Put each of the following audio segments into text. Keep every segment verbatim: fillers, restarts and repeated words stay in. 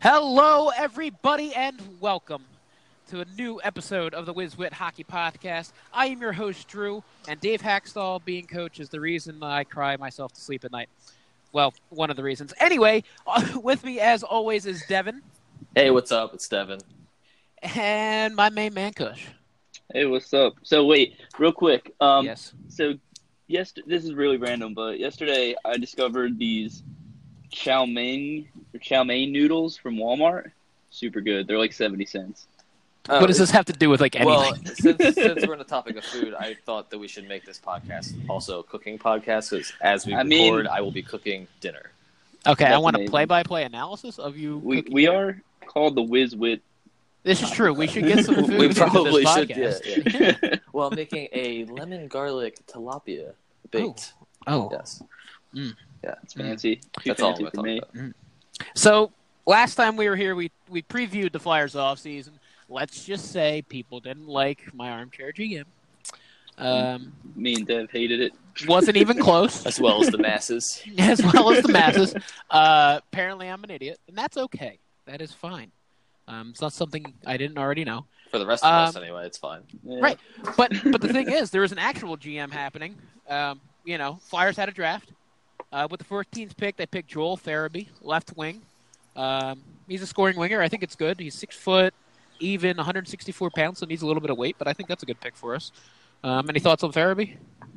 Hello, everybody, and welcome to a new episode of the WizWit Hockey Podcast. I am your host, Drew, and Dave Hackstall, being coach, is the reason I cry myself to sleep at night. Well, one of the reasons. Anyway, with me, as always, is Devin. Hey, what's up? It's Devin. And my main man, Kush. Hey, what's up? So, wait, real quick. Um, yes. So, yes, this is really random, but yesterday I discovered these chow mein or chow mein noodles from Walmart. Super good. They're like seventy cents. Oh, what does this have to do with like anything? Well, since, since we're on the topic of food, I thought that we should make this podcast also a cooking podcast because as we I record, mean- I will be cooking dinner. Okay, I That's want a amazing. play-by-play analysis of you. We cooking we dinner. are called the WizWit. This is true. We should get some food We into probably this should, podcast. yeah, yeah. Well, I'm making a lemon garlic tilapia baked. Oh. Yes. Yeah, it's fancy. Too That's all I'm fancy going to for talk me. about. So, last time we were here, we, we previewed the Flyers offseason. Let's just say people didn't like my armchair G M. Um, Me and Dev hated it. wasn't even close, As well as the masses. as well as the masses. Uh, apparently, I'm an idiot, and that's okay. That is fine. Um, it's not something I didn't already know. For the rest of us, Um, anyway, it's fine. Yeah. Right. But but the thing is, there was an actual G M happening. Um, you know, Flyers had a draft. Uh, with the fourteenth pick, they picked Joel Farabee, left wing. Um, he's a scoring winger. I think it's good. He's six foot, even, one hundred sixty-four pounds, so needs a little bit of weight, but I think that's a good pick for us. Um, any thoughts on Farabee?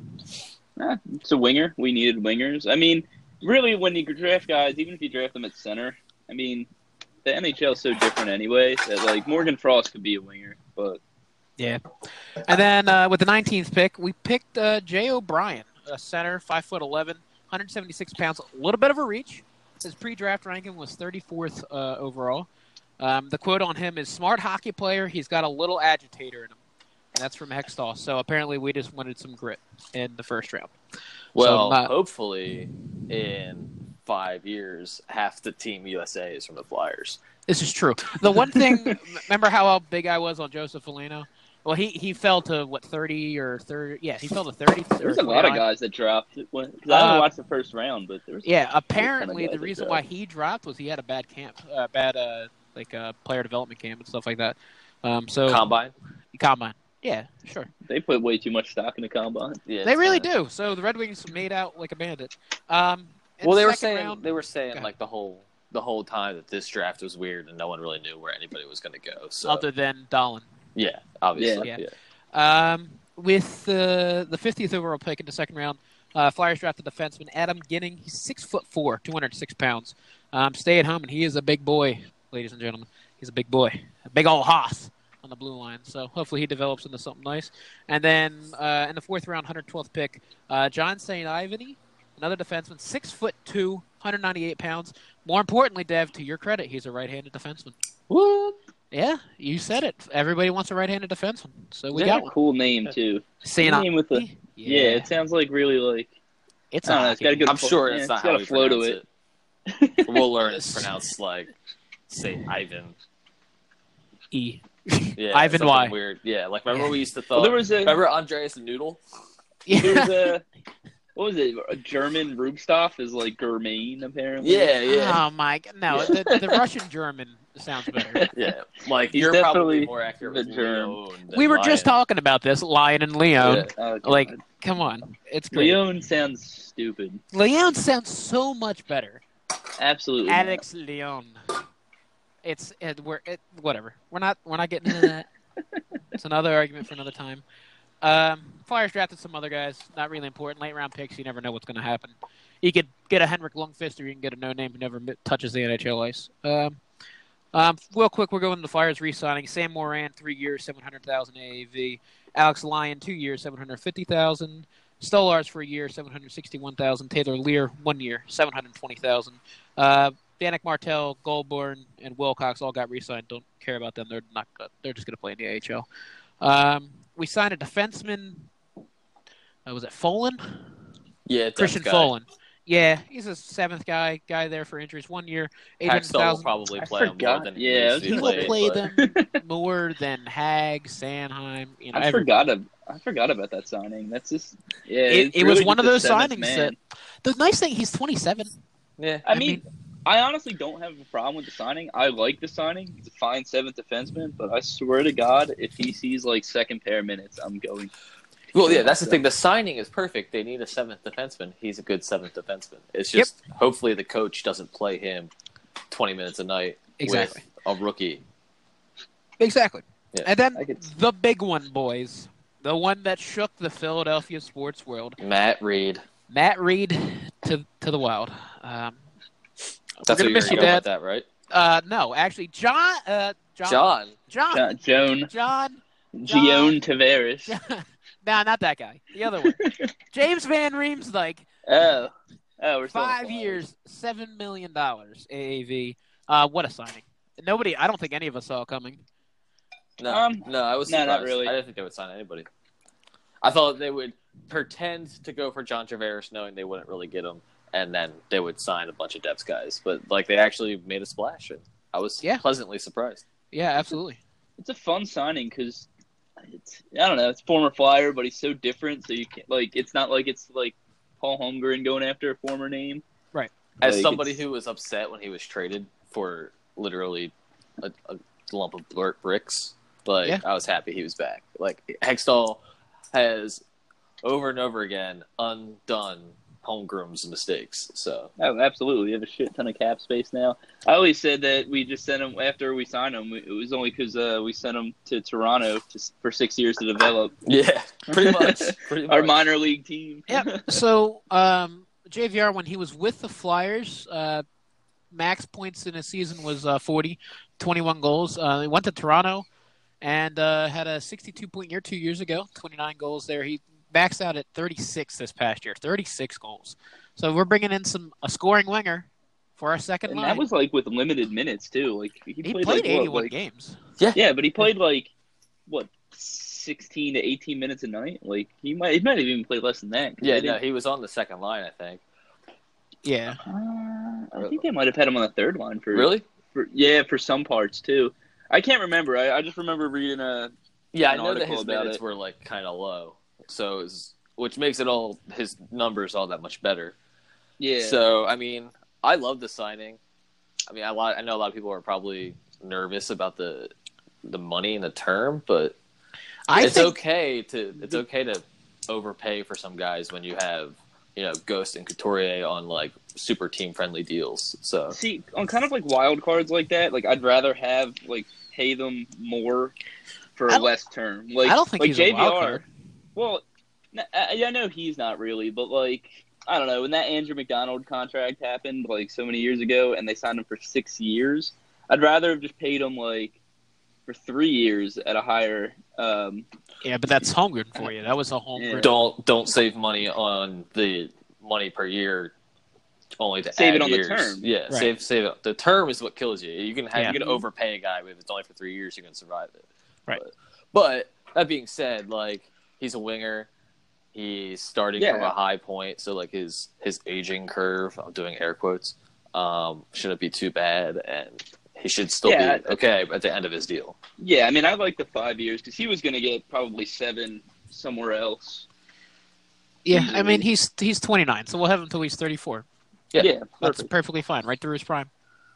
Eh, it's a winger. We needed wingers. I mean, really, when you draft guys, even if you draft them at center, I mean, the N H L is so different anyway that, like, Morgan Frost could be a winger, but Yeah. And then uh, with the nineteenth pick, we picked uh, Jay O'Brien, a center, five foot eleven, one hundred seventy-six pounds, a little bit of a reach. His pre-draft ranking was thirty-fourth uh, overall. Um, the quote on him is, smart hockey player, he's got a little agitator in him. And that's from Hextall. So apparently we just wanted some grit in the first round. Well, uh, hopefully in five years, half the Team U S A is from the Flyers. This is true. The one thing, remember how big I was on Joseph Foligno? Well, he, he fell to, what, thirty or thirty? Yeah, he fell to thirty. there's a lot of guys that dropped. When, 'cause I haven't Uh, watched the first round, but there's Yeah, there's a ton apparently of guys the that reason dropped. why he dropped was he had a bad camp, uh, bad uh, like uh, player development camp and stuff like that. Um, so Combine? combine, yeah, sure, They put way too much stock in the combine. Yeah, they it's, really uh, do. So the Red Wings made out like a bandit. Um, in Well, the they were second saying round- they were Go saying ahead. like the whole the whole time that this draft was weird and no one really knew where anybody was going to go. So other than Dolan. yeah, obviously, Yeah. yeah. Um, with uh, the fiftieth overall pick in the second round, uh, Flyers drafted defenseman Adam Ginning. He's six foot four, two hundred six pounds. Um, stay at home, and he is a big boy, ladies and gentlemen. He's a big boy, a big old hoss on the blue line. So hopefully he develops into something nice. And then uh, in the fourth round, one hundred twelfth pick, uh, John Saint Ivany, another defenseman, six foot two, one hundred ninety-eight pounds. More importantly, Dev, to your credit, he's a right-handed defenseman. What? Yeah, you said it. Everybody wants a right-handed defenseman, so we Is that got a one. cool name too? Saint Name with the Ivany? yeah. it sounds like really like It's I don't a know, it's got a hockey good- I'm sure Yeah, it's it's not got how a we flow to pronounce it. it. We'll learn it's pronounced like Saint Ivan. E. Yeah, Ivan something Y. Weird. Yeah, like remember Yeah. we used to Well, thought. there was a remember Andreas Noodle? there was Yeah. a what was it? A German Rubstoff is like Germain apparently. Yeah, yeah, Oh my god! No, Yeah. the, the Russian German sounds better. yeah. Like He's you're probably definitely more accurate the with germ. Leon than We were just Lion. talking about this, Lion and Leon. Yeah. Oh, God. Like, come on, it's great. Leon sounds stupid. Leon sounds so much better. Absolutely. not. Alex Leon. It's it, we're it, whatever. We're not we're not getting into that. It's another argument for another time. Um, Flyers drafted some other guys, not really important. Late round picks, you never know what's going to happen. You could get a Henrik Lundqvist, or you can get a no name who never mi- touches the N H L ice. Um, um, real quick, we're going to the Flyers re-signing Sam Moran, three years, seven hundred thousand A A V. Alex Lyon, two years, seven hundred fifty thousand. Stolars for a year, seven hundred sixty-one thousand. Taylor Lear, one year, seven hundred twenty thousand. Uh, Danik Martel, Goldborn, and Wilcox all got re-signed. Don't care about them. They're not good. They're just going to play in the A H L. Um, we signed a defenseman. Uh, was it Folan? Yeah, Christian guy. Folan. Yeah, he's a seventh guy guy there for injuries. One year, eight hundred Hackstall will thousand. probably I play him more forgot. than Yeah, I needs was to He be will played, play but- them more than Hag, Sanheim. You know, I every- forgot. Of, I forgot about that signing. That's just yeah. It, it's it was really one of just those a seventh signings man. that. The nice thing, he's twenty-seven. Yeah, I I mean, mean, I honestly don't have a problem with the signing. I like the signing. He's a fine seventh defenseman, but I swear to God, if he sees like second pair minutes, I'm going. Well, yeah, that's the thing. The signing is perfect. They need a seventh defenseman. He's a good seventh defenseman. It's just yep. hopefully the coach doesn't play him twenty minutes a night exactly. with a rookie. Exactly. Yeah. And then the big one, boys. The one that shook the Philadelphia sports world. Matt Reed. Matt Reed to to the Wild. Um, That's what you're going with that, right? Uh, no, actually, John. Uh, John. John. John. John. Joan. John. Gion Tavares. No, not that guy. The other one. James Van Riemsdyk. Oh. Oh, we're still Five years, seven million dollars A A V. Uh, what a signing! Nobody. I don't think any of us saw it coming. No, um, no, I was no, surprised. not really. I didn't think they would sign anybody. I thought they would pretend to go for John Tavares, knowing they wouldn't really get him, and then they would sign a bunch of depth guys. But like they actually made a splash, and I was yeah. pleasantly surprised. Yeah, absolutely. It's a fun signing because it's I don't know. It's former Flyer, but he's so different. So you can't like. It's not like it's like Paul Holmgren going after a former name. Right. As like, somebody it's... who was upset when he was traded for literally a, a lump of bricks. Like, yeah. I was happy he was back. Like, Hextall has, over and over again, undone Holmgren's mistakes. So, oh, absolutely. We have a shit ton of cap space now. I always said that we just sent him, after we signed him, it was only because uh, we sent him to Toronto to, for six years to develop. Yeah, pretty much. Pretty much. Our minor league team. Yeah. So, um, J V R, when he was with the Flyers, uh, max points in a season was uh, forty, twenty-one goals. Uh, he went to Toronto. And uh, had a sixty-two point year two years ago, twenty-nine goals there. He maxed out at thirty-six this past year, thirty-six goals. So we're bringing in some a scoring winger for our second and line. That was like with limited minutes too. Like he, he played, played like, eighty-one what, like, games. Yeah, yeah, but he played like what sixteen to eighteen minutes a night. Like he might, he might have even played less than that. Yeah, no, he was on the second line, I think. Yeah, uh, I think they might have had him on the third line for really. For, yeah, for some parts too. I can't remember. I, I just remember reading a yeah. I know that his about minutes it. were like kind of low, so it was, which makes it all his numbers all that much better. Yeah. So I mean, I love the signing. I mean, I lot I know a lot of people are probably nervous about the the money and the term, but I it's think... okay to it's okay to overpay for some guys when you have you know Ghost and Couturier on like super team friendly deals. So see on kind of like wild cards like that, like I'd rather have like pay them more for a less term. Like I don't think like he's J V R. A wild card. Well, I, I know he's not really, but like I don't know when that Andrew McDonald contract happened like so many years ago, and they signed him for six years. I'd rather have just paid him like for three years at a higher. Um, yeah, but that's Holmgren for you. That was a Holmgren. Yeah. Don't don't save money on the money per year. Only to save add it on years. the term. Yeah, Right. save save it. The term is what kills you. You can have Yeah. you can overpay a guy, but if it's only for three years, you can survive it. Right. But, but that being said, like he's a winger. He's starting Yeah. from a high point, so like his his aging curve. I'm doing air quotes. Um, shouldn't be too bad, and he should still Yeah. be okay at the end of his deal. Yeah, I mean I like the five years because he was going to get probably seven somewhere else. Yeah, Easily. I mean he's he's twenty-nine, so we'll have him until he's thirty-four. Yeah, Yeah, That's perfect. perfectly fine, right through his prime.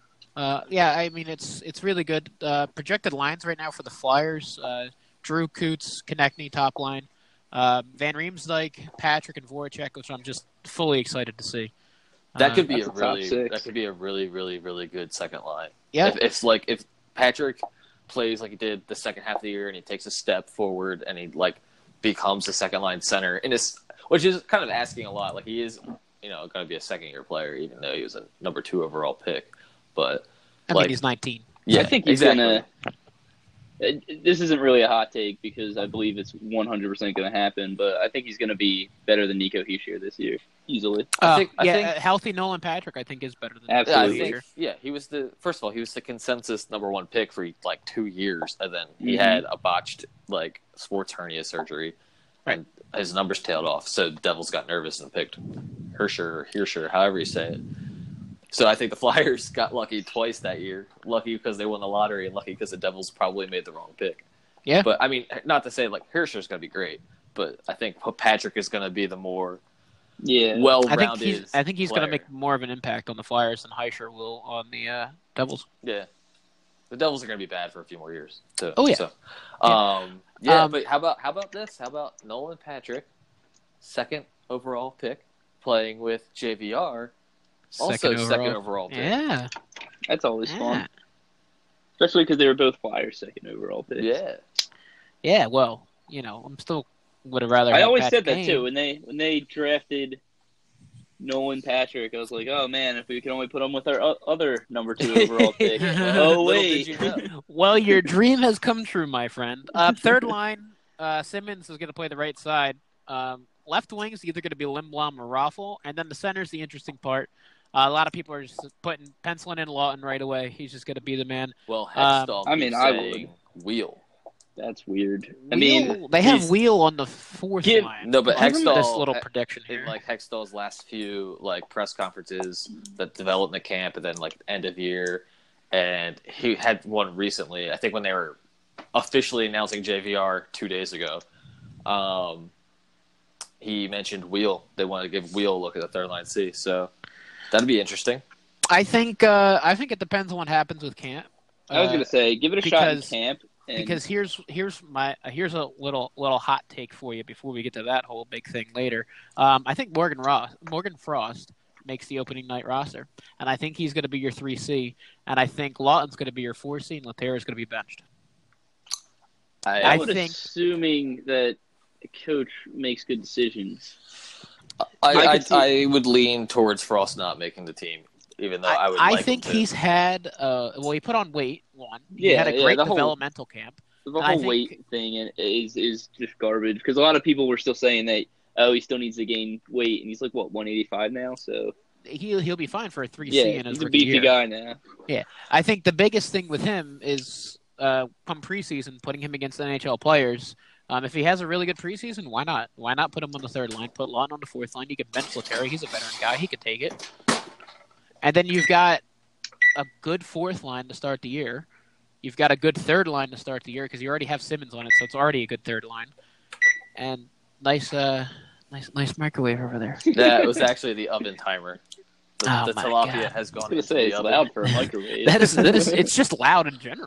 Uh, yeah, I mean it's it's really good. Uh, projected lines right now for the Flyers: uh, Drew Coots, Konechny top line, uh, Van Riemsdyk, Patrick, and Voracek, which I'm just fully excited to see. That Uh, could be that's a the top really six. that could be a really really really good second line. Yeah. If, if like if Patrick plays like he did the second half of the year and he takes a step forward and he like becomes a second line center and it's which is kind of asking a lot. Like he is, you know, going to be a second year player even though he was a number two overall pick. But I like mean he's nineteen. yeah, I think he's exactly. gonna. it- This isn't really a hot take because I believe it's one hundred percent going to happen, but I think he's going to be better than Nico Hischier this year, easily. Uh, think- I yeah, think- a healthy Nolan Patrick I think is better than Yeah, I Absolutely. think, Hischier. yeah, he was the first of all, he was the consensus number one pick for like two years, and then he Mhm. had a botched like sports hernia surgery, and his numbers tailed off. So Devils got nervous and picked Hirscher or Hirscher, however you say it. So I think the Flyers got lucky twice that year. Lucky because they won the lottery, and lucky because the Devils probably made the wrong pick. Yeah. But I mean, not to say like Hirscher's going to be great, but I think Patrick is going to be the more Yeah. I think well-rounded. he's. I think he's going to player. make more of an impact on the Flyers than Heischer will on the uh, Devils. Yeah. The Devils are going to be bad for a few more years, too. Oh, yeah. So, Yeah. um, yeah, Um, but how about how about this? How about Nolan Patrick, second overall pick, playing with J V R, also Second overall. second overall pick. Yeah. That's always Yeah. fun. Especially because they were both Flyers second overall picks. Yeah. Yeah. Well, you know, I'm still would have rather. I had always Patrick said that Kane. too. When they when they drafted Nolan Patrick, I was like, oh man, if we could only put him with our o- other number two overall pick. Little oh did wait. you know. Well, your dream has come true, my friend. Uh, third line, uh, Simmons is going to play the right side. Um, left wing is either going to be Lindblom or Raffle, and then the center is the interesting part. Uh, a lot of people are just putting penciling in Lawton right away. He's just going to be the man. Well, Um, Hextall I mean, keeps I saying Wheel. That's weird. I mean, Wheel- they have he's- Wheel on the fourth Give- line. No, but Give him Hextall this little prediction in here. like Hextall's last few like press conferences, the development camp, and then like end of year, and he had one recently. I think when they were officially announcing J V R two days ago, um, he mentioned Wheel. They wanted to give Wheel a look at the third line C, so that'd be interesting. I think. Uh, I think it depends on what happens with camp. I was Uh, gonna say, give it a shot in because- camp. And Because here's here's my here's a little little hot take for you before we get to that whole big thing later. Um, I think Morgan Ross Morgan Frost makes the opening night roster, and I think he's going to be your three C, and I think Lawton's going to be your four C, and Laterra is going to be benched. I, I, I would think- assuming that a coach makes good decisions. I, I I, could see- I would lean towards Frost not making the team, even though I, would. I like think him to. he's had uh, well, he put on weight one. He Yeah, had a yeah, great the whole- developmental camp. The And I whole think- weight thing is is just garbage because a lot of people were still saying that oh he still needs to gain weight and he's like what one eighty-five now so He'll he'll be fine for a three C yeah in his he's a rookie beefy year. guy now. I think the biggest thing with him is uh, come preseason, putting him against N H L players. Um, if he has a really good preseason, why not? Why not put him on the third line? Put Lawton on the fourth line. You can bench Laterra. He's a veteran guy. He could take it. And then you've got a good fourth line to start the year. You've got a good third line to start the year because you already have Simmons on it, so it's already a good third line. And nice, uh, nice, nice microwave over there. That was actually the oven timer. The, Oh the my tilapia God. has I gone was gonna into say the it's oven. loud for a microwave. that is that is it's just loud in general.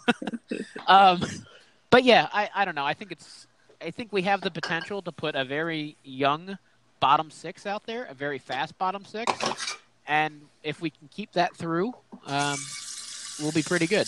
um, but yeah, I, I don't know. I think it's I think we have the potential to put a very young bottom six out there, a very fast bottom six, and if we can keep that through, um, we'll be pretty good.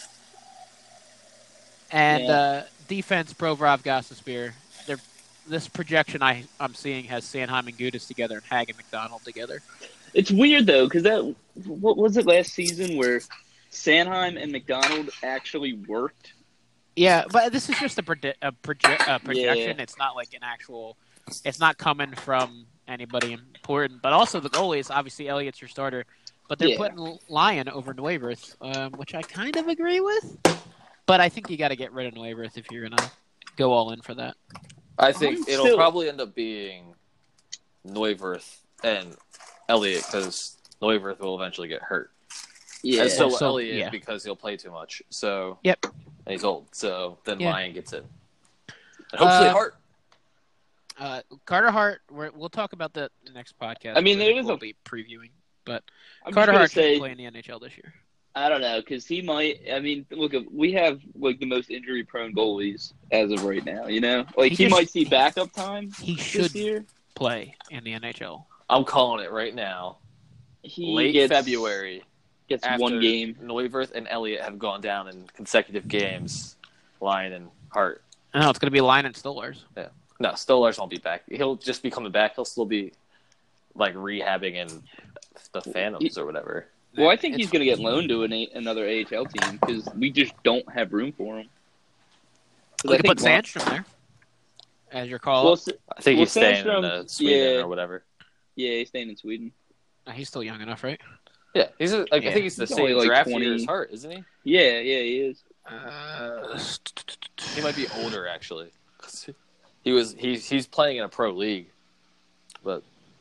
And Yeah. uh, defense, Provorov, Gostisbehere. They're this projection I I'm seeing has Sanheim and Gudis together and Hag and McDonald together. It's weird though because that what was it last season where Sanheim and McDonald actually worked. Yeah, but this is just a, predi- a, proje- a projection. Yeah. It's not like an actual. It's not coming from anybody important. But also the goalies, obviously Elliott's your starter, but they're Yeah. putting Lyon over Neuwirth, um, which I kind of agree with. But I think you got to get rid of Neuwirth if you're gonna go all in for that. I think I'm it'll still- probably end up being Neuwirth and Elliott because Neuwirth will eventually get hurt. Yeah, And so, So, Elliott yeah. because he'll play too much. So Yep. and he's old. So then Yeah. Lyon gets in. And hopefully Uh, Hart. Uh, Carter Hart. We're, we'll talk about that in the next podcast. I mean, where there was we'll a- be previewing, but I'm Carter just gonna Hart say should play in the N H L this year. I don't know because he might. I mean, look, we have like the most injury-prone goalies as of right now. You know, like He he, just- might see backup time He this should year. play in the N H L. I'm calling it right now. He Late gets, February. gets After one game. Neuwirth and Elliott have gone down in consecutive games. Lyon and Hart. No, it's going to be Lyon and Stolars. No, Stolarz won't be back. He'll just be coming back. He'll still be like rehabbing in the Phantoms or whatever. Well, I think It's- he's going to get loaned to an a- another A H L team because we just don't have room for him. 'Cause We I could put think Sandstrom there as your call. Well, up. S- I think Well, he's staying in Sandstrom- uh, Sweden yeah. or whatever. yeah, he's staying in Sweden. Uh, he's still young enough, right? Yeah, he's a, like Yeah. I think he's the He's same only, like, draft twenty. year as Hart, isn't he? Yeah, yeah, he is. Uh, He might be older actually. He was he's he's playing in a pro league, but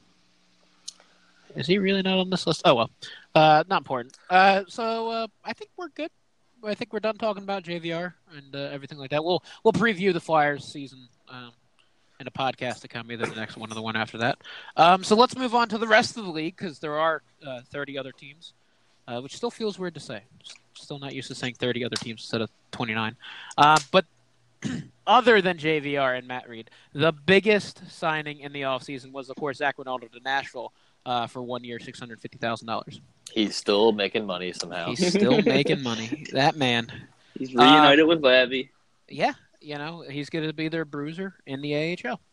is he really not on this list? Oh well, uh, not important. Uh, so uh, I think we're good. I think we're done talking about J V R and uh, everything like that. We'll we'll preview the Flyers season um, in a podcast to come, either the next one or the one after that. Um, so let's move on to the rest of the league because there are uh, thirty other teams, uh, which still feels weird to say. Still not used to saying thirty other teams instead of twenty-nine. Uh, but other than J V R and Matt Reed, the biggest signing in the offseason was, of course, Zach Ronaldo to Nashville uh, for one year, six hundred fifty thousand dollars. He's still making money somehow. He's still making money. That man. He's reunited um, with Labby. Yeah, you know, he's going to be their bruiser in the A H L.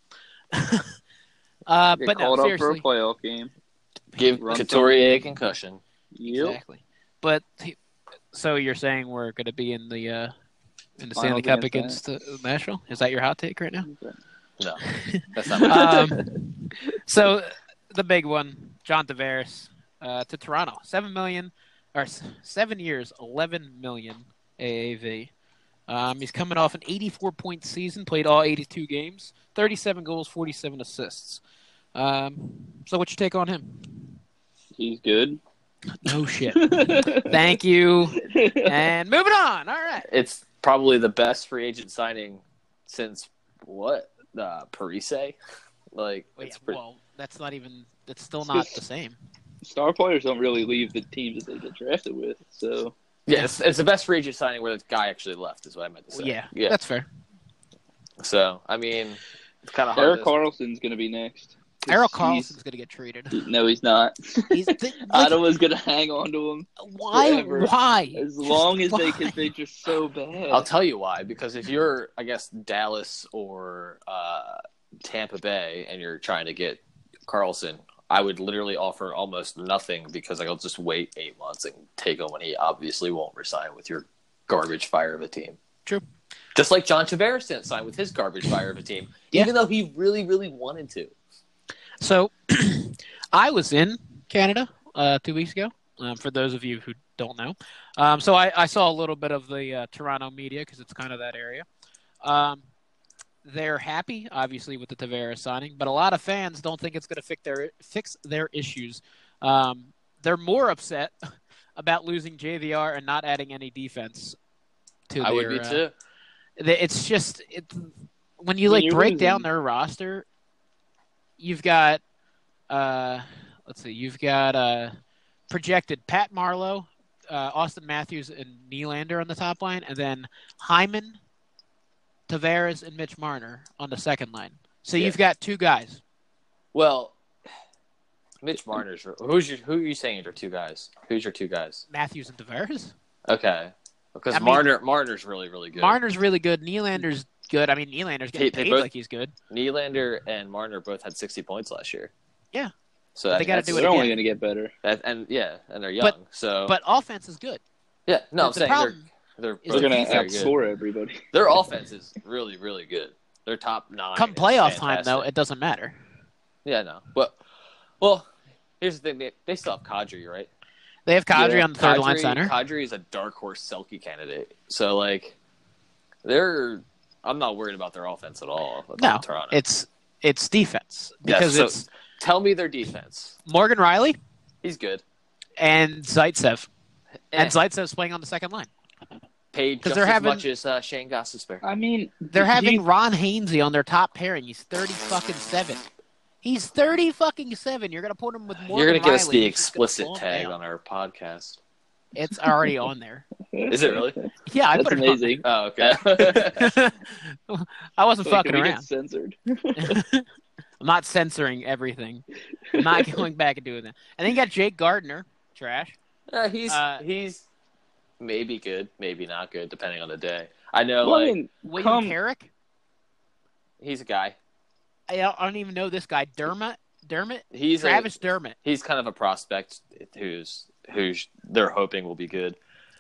uh, Get but no, called up for a seriously. playoff game. Give Run Couturier a concussion. Yep. Exactly. But he, so you're saying we're going to be in the uh, in the Stanley Finals Cup against against uh, Nashville? Is that your hot take right now? No, that's not my um, so the big one, John Tavares uh, to Toronto, seven million or s- seven years, eleven million A A V. Um, he's coming off an eighty-four point season, played all eighty-two games, thirty-seven goals, forty-seven assists. Um, so what's your take on him? He's good. No shit. Thank you. And moving on. All right. It's probably the best free agent signing since what? Uh, Parise? Like, Wait, it's pretty, well, that's not even. That's still not the same. Star players don't really leave the teams that they get drafted with, so yeah, it's, it's the best free agent signing where the guy actually left, is what I meant to say. Yeah, yeah. that's fair. So, I mean, it's kind of hard. Eric to- Carlson's going to be next. 'Cause Errol he's- Carlson's going to get traded. No, he's not. He's th- Ottawa's going to hang on to him why? forever. Why? as Just long as they, why? because they're just so bad. I'll tell you why. Because if you're, I guess, Dallas or uh, Tampa Bay and you're trying to get Carlson, I would literally offer almost nothing because I'll just wait eight months and take him when he obviously won't resign with your garbage fire of a team. True. Just like John Tavares didn't sign with his garbage fire of a team, Yeah. even though he really, really wanted to. So, I was in Canada uh, two weeks ago. Um, for those of you who don't know, um, so I, I saw a little bit of the uh, Toronto media because it's kind of that area. Um, they're happy, obviously, with the Tavares signing, but a lot of fans don't think it's going to fix their fix their issues. Um, they're more upset about losing J V R and not adding any defense to I their. would be uh, too. It's just it, when you When like you're break losing- down their roster, you've got uh, let's see, you've got uh, projected Pat Marlowe, uh, Austin Matthews, and Nylander on the top line, and then Hyman, Tavares, and Mitch Marner on the second line. So Yeah. you've got two guys. Well, Mitch Marner's. Who's your? Who are you saying are your two guys? Who's your two guys? Matthews and Tavares. Okay, because I mean- Marner Marner's really really good. Marner's really good. Nylander's good. I mean, Nylander's getting They- they paid both- like he's good. Nylander and Marner both had sixty points last year. Yeah. So But I they mean, gotta that's- do it They're only again. going to get better. that- and yeah, and they're young. But- so But offense is good. yeah, no, I'm the saying problem they're is they're They're both going to very good. outscore everybody. Their offense is really really good. They're top nine. Come is playoff time, though, fantastic. it doesn't matter. Yeah, no, but well, here's the thing: they, they still have Kadri, right? They have Kadri Yeah. on the third line Kadri- center. Kadri is a dark horse Selke candidate. So like, they're. I'm not worried about their offense at all. About No, Toronto. it's it's defense Yeah, because so it's tell me their defense. Morgan Riley He's good. and Zaitsev, and Eh, Zaitsev's playing on the second line. paid 'cause just they're as having- much as uh, Shane Gostisbehere. I mean, They're do having you- Ron Hainsey on their top pairing. He's thirty fucking seven. He's thirty fucking seven. You're gonna put him with Morgan You're gonna give us Riley, the who's just gonna explicit slow him tag down. on our podcast. It's already on there. Is it really? Yeah, I That's put it amazing. Oh, okay. on there. I wasn't Wait, fucking can we around. get censored? I'm not censoring everything. I'm not going back and doing that. And then you got Jake Gardner, trash. Uh, he's Uh, he's maybe good, maybe not good, depending on the day. I know, Well, I like mean, William Come- Carrick. he's a guy. I don't, I don't even know this guy. Dermot. Dermot. He's Travis a, Dermott. he's kind of a prospect who's who's they're hoping will be good.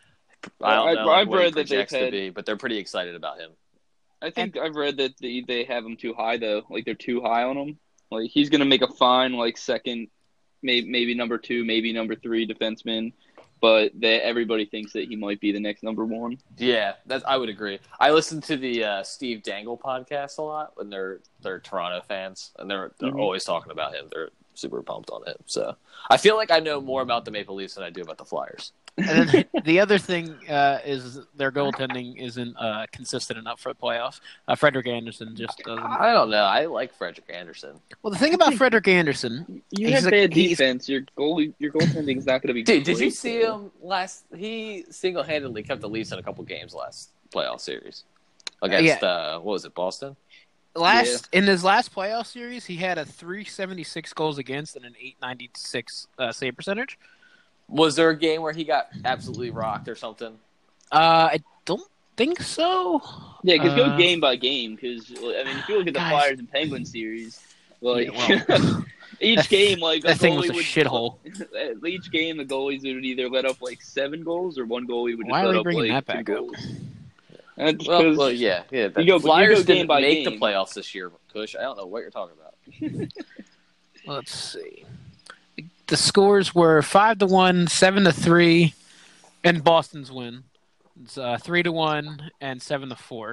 I Well, don't I- know like, I've what he read that they've projects to had- be, but they're pretty excited about him. I think I've read that they, they have him too high though. Like they're too high on him. Like he's gonna make a fine like second, maybe maybe number two, maybe number three defenseman, but that everybody thinks that he might be the next number one. Yeah, that's I would agree. I listen to the uh, Steve Dangle podcast a lot when they're they're Toronto fans, and they're they're Mhm. always talking about him. They're super pumped on him. So I feel like I know more about the Maple Leafs than I do about the Flyers. And then the other thing uh, is their goaltending isn't uh, consistent enough for the playoffs. Uh, Frederick Anderson just doesn't. I don't know. I like Frederick Anderson. Well, the thing about Frederick Anderson, You he's have a- bad he's- defense. Your goal, your goaltending is not going to be. Dude, did you great, see though. him last? He single handedly kept the Leafs in a couple games last playoff series against yeah. uh, what was it, Boston? last in his last playoff series, he had a three seventy-six goals against and an eight ninety-six uh, save percentage. Was there a game where he got absolutely rocked or something? Uh, I don't think so. Yeah, because Uh, go game by game. Because I mean, if you look at the Guys. Flyers and Penguins series, like Yeah, well, each that- game, like that a thing was goalie a would- shithole. Each game, the goalies would either let up like seven goals, or one goalie would just Why are let we up bringing like that two back up? goals. That's Well, 'cause- well, yeah, yeah. The You go- you Flyers go game didn't by make game. the playoffs this year, Kush. I don't know what you're talking about. Let's see. The scores were five to one, seven to three, and Boston's win. It's uh, three to one and seven to four.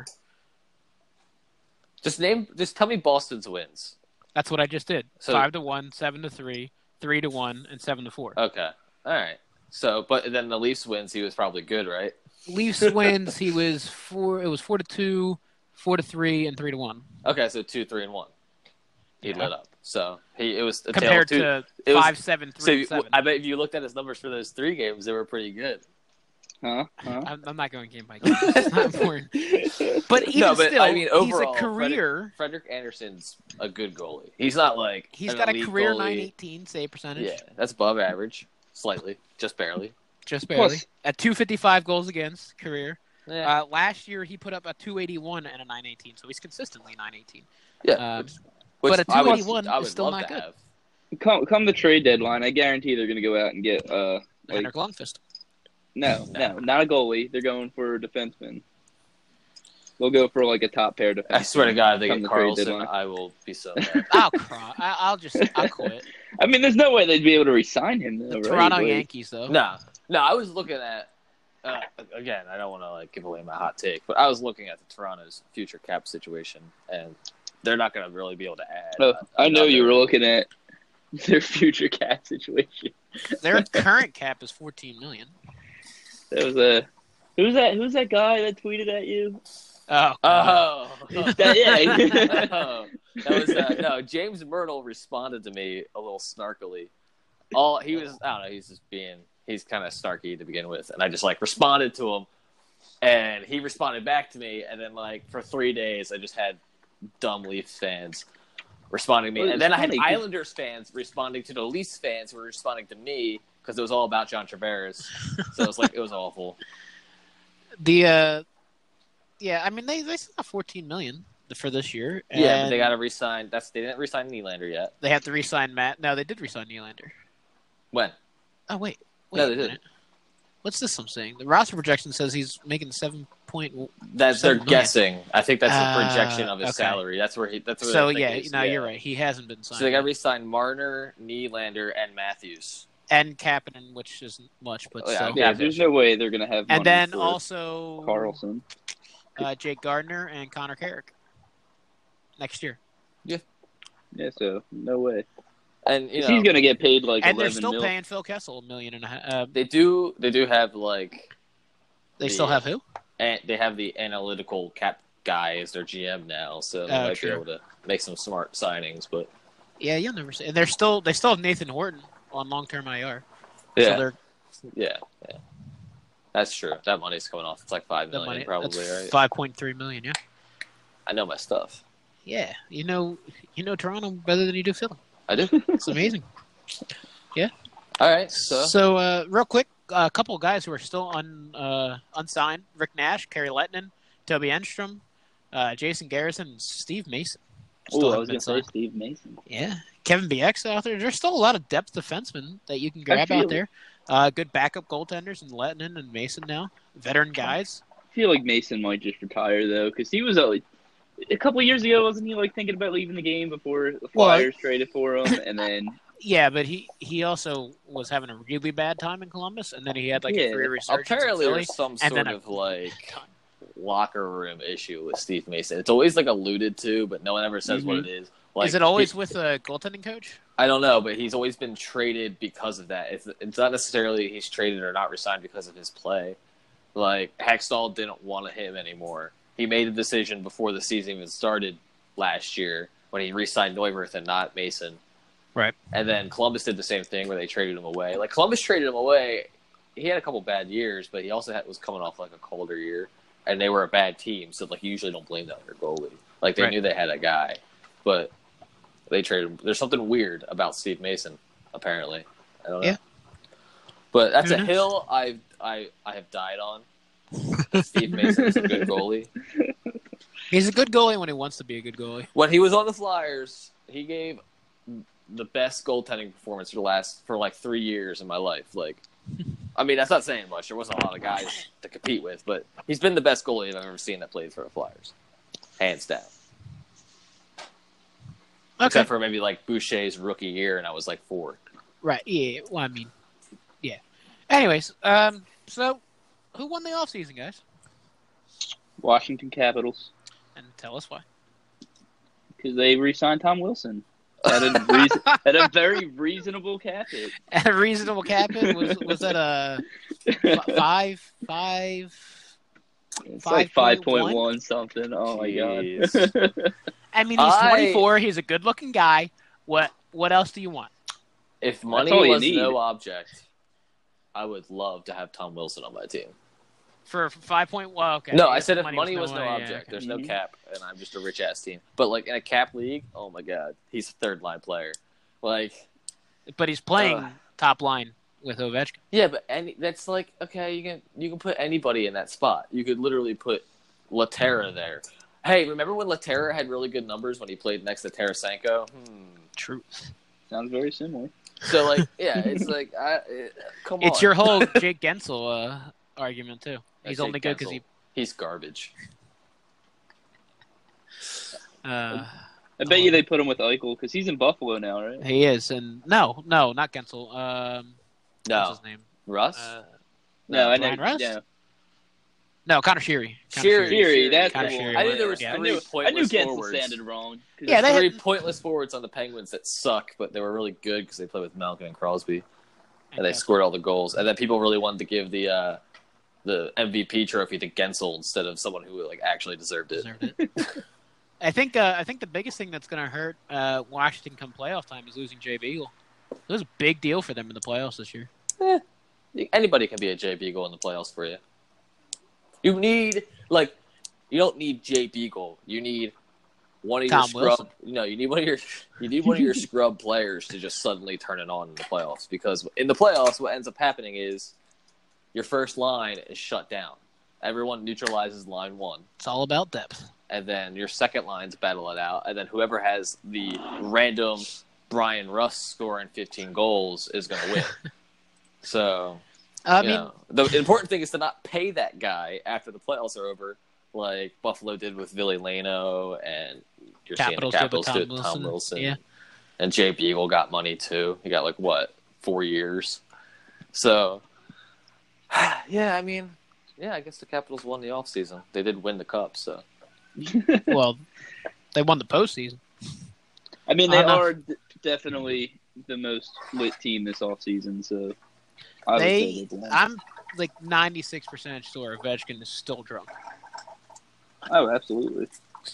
Just name, just tell me Boston's wins. That's what I just did. So- Five to one, seven to three, three to one, and seven to four. Okay, all right. So, but then the Leafs wins. He was probably good, right? Leafs wins. He was four. It was four to two, four to three, and three to one. Okay, so two, three, and one. He Yeah. lit up. So he it was a tale of Compared two- to it was- five, seven, So three, you- and seven. I bet if you looked at his numbers for those three games, they were pretty good. huh? Huh? I'm, I'm not going game by game. It's not important. But even No, but still, I mean, overall, he's a career. Frederick Anderson's a good goalie. He's not like He's an got a elite career goalie. nine eighteen save percentage. Yeah, that's above average, slightly, just barely. Just barely. Plus- At two fifty-five goals against career. Yeah, Uh, last year, he put up a two eighty-one and a nine eighteen, so he's consistently nine eighteen. yeah. um, which, which but a I would- two eighty-one I is would still love not to good. have. Come, come the trade deadline, I guarantee they're going to go out and get uh, like Henrik Lundqvist. no, No. no, not a goalie. They're going for a defenseman. They'll go for like a top pair defenseman. I swear to God, if they come get the trade Carlson, deadline. I will be so mad. I'll cry. I, I'll just I'll quit. I mean, there's no way they'd be able to re-sign him though, The right? Toronto Like, Yankees, though. no, no. I was looking at uh, again. I don't want to like give away my hot take, but I was looking at the Toronto's future cap situation, and they're not going to really be able to add. Oh, I know you were another- looking at their future cap situation. Their current cap is fourteen million. There was a who's that? Who's that guy that tweeted at you? Oh, Oh, That- yeah. Oh, that was uh, no. James Myrtle responded to me a little snarkily. All he was, I don't know. He's just being, he's kind of snarky to begin with, and I just like responded to him, and he responded back to me, and then like for three days, I just had dumb Leafs fans responding to me, Well, and then I it's had funny 'cause- Islanders fans responding to the Leafs fans who were responding to me because it was all about John Tavares. So it was like it was awful. the uh, yeah. I mean, they they still got fourteen million for this year. Yeah, but and they got to resign. That's they didn't resign Nylander yet. They have to re-sign Matt. No, they did re-sign Nylander. When? Oh wait, wait No, a they minute. What's this I'm saying? The roster projection says he's making seven point. That's they're Seven million. guessing. I think that's the Ah, projection of his okay. salary. That's where he. That's where So I think yeah, he's- no, yeah. you're right. He hasn't been signed. So they got yet. to re-sign Marner, Nylander, and Matthews. and Kapanen, which isn't much, but Oh, yeah, still. yeah. Yeah, there's no way they're gonna have. And money then for also Carlson. uh, Jake Gardner and Connor Carrick next year, Yeah, so no way. And you know He's gonna get paid like and they're eleven still mil. paying Phil Kessel a million and a half. Uh, they do. They do have like. they still the- have who? And they have the analytical cap guy as their G M now, so they Oh, might true. be able to make some smart signings. But Yeah, you'll never see. And they're still they still have Nathan Horton on long term I R. yeah, So they're yeah, yeah, that's true. That money's coming off. It's like five the million, money probably, that's right? five point three million. Yeah, I know my stuff. yeah. You know, you know Toronto better than you do Philly. I do. It's amazing. All right, so, So, uh, real quick, a couple of guys who are still un, uh, unsigned: Rick Nash, Kerry Lettinen, Toby Enstrom, uh, Jason Garrison, and Steve Mason. Still Oh, I haven't was been gonna say signed. Steve Mason. Yeah, Kevin B X out there. There's still a lot of depth defensemen that you can grab feel out it. there. Uh, good backup goaltenders in Lettinen and Mason now. Veteran guys. I feel like Mason might just retire though, because he was uh, a couple years ago, wasn't he? Like thinking about leaving the game before the Well, Flyers traded for him, and then Yeah, but he, he also was having a really bad time in Columbus, and then he had like Yeah. a career resurgence apparently in Philly. there's some and sort then a- of like locker room issue with Steve Mason. It's always like alluded to, but no one ever says what Mhm. it is. Like, Is it always he- with a goaltending coach? I don't know, but he's always been traded because of that. It's, it's not necessarily he's traded or not resigned because of his play. Like, Hextall didn't want him anymore. He made a decision before the season even started last year when he re-signed Neuwirth and not Mason. Right. And then Columbus did the same thing where they traded him away. Like, Columbus traded him away. He had a couple bad years, but he also had, was coming off, like, a colder year. And they were a bad team, so, like, you usually don't blame that on their goalie. Like, they Right. knew they had a guy. But they traded him. There's something weird about Steve Mason, apparently. I don't know. Yeah. But that's Who a knows? hill I've, I, I have died on. Steve Mason is a good goalie. He's a good goalie when he wants to be a good goalie. When he was on the Flyers, he gave the best goaltending performance for the last for like three years in my life. Like, I mean, that's not saying much. There wasn't a lot of guys to compete with, but he's been the best goalie I've ever seen that played for the Flyers, hands down. Okay. Except for maybe like Boucher's rookie year, and I was like four. Right. Yeah. Well, I mean, yeah. Anyways, um, so who won the offseason, guys? Washington Capitals, And tell us why. because they re-signed Tom Wilson at a reason, at a very reasonable cap hit. At a reasonable cap hit, was was that a f- five five? It's like five point one five point one something. Oh my Jeez. god! I mean, he's I- twenty-four. He's a good-looking guy. What what else do you want? If money all you was need. no object, I would love to have Tom Wilson on my team. For five point one? Okay. No, I guess said if money was no way, yeah, object, okay. there's Mhm. no cap, and I'm just a rich ass team. But like in a cap league, oh my god, he's a third line player. Like, But he's playing Ugh. top line with Ovechkin. yeah, but any that's like okay, you can you can put anybody in that spot. You could literally put Laterra there. Hey, remember when Laterra had really good numbers when he played next to Tarasenko? Hmm. Truth. Sounds very similar. So like, yeah, it's like, I, it, come on. It's your whole Jake Gensel uh, argument too. He's Jake only good because Gensel. he. He's garbage. Uh, I bet you they put him with Eichel because he's in Buffalo now, right? he is, and no, no, not Gensel. Um, No, what's his name? Russ. Uh, No, I know. Brian Rust? Yeah, no, Connor Sheary. Connor Sheary. Fury. That's Kinda the one. Fury. I knew there was Yeah. three I knew, I pointless knew Gensel forwards. sounded wrong. 'Cause Yeah, they three had- pointless forwards on the Penguins that suck, but they were really good because they played with Malkin and Crosby, and they Okay. scored all the goals. And then people really wanted to give the uh, the M V P trophy to Gensel instead of someone who like actually deserved it. Deserved it. I think. Uh, I think the biggest thing that's going to hurt uh, Washington come playoff time is losing Jay Beagle. It was a big deal for them in the playoffs this year. Eh, anybody can be a Jay Beagle in the playoffs for you. You need like you don't need Jay Beagle. You need one of Tom your scrub. Wilson. No, you need one of your you need one of your scrub players to just suddenly turn it on in the playoffs. Because in the playoffs, what ends up happening is your first line is shut down. Everyone neutralizes line one, It's all about depth. and then your second lines battle it out, and then whoever has the random Brian Russ scoring fifteen goals is going to win. So. I You mean, know, the important thing is to not pay that guy after the playoffs are over, like Buffalo did with Ville Lano, and you're Capitals seeing did the with Capitals Tom did with Wilson. Tom Wilson. Yeah. And Jay Beagle got money too. He got like what four years. So, yeah, I mean, yeah, I guess the Capitals won the offseason. They did win the cup, so well, they won the postseason. I mean, they I don't know. are d- definitely the most lit team this offseason, so I would They, say they won. I'm like ninety-six percent sure Ovechkin is still drunk. Oh, absolutely.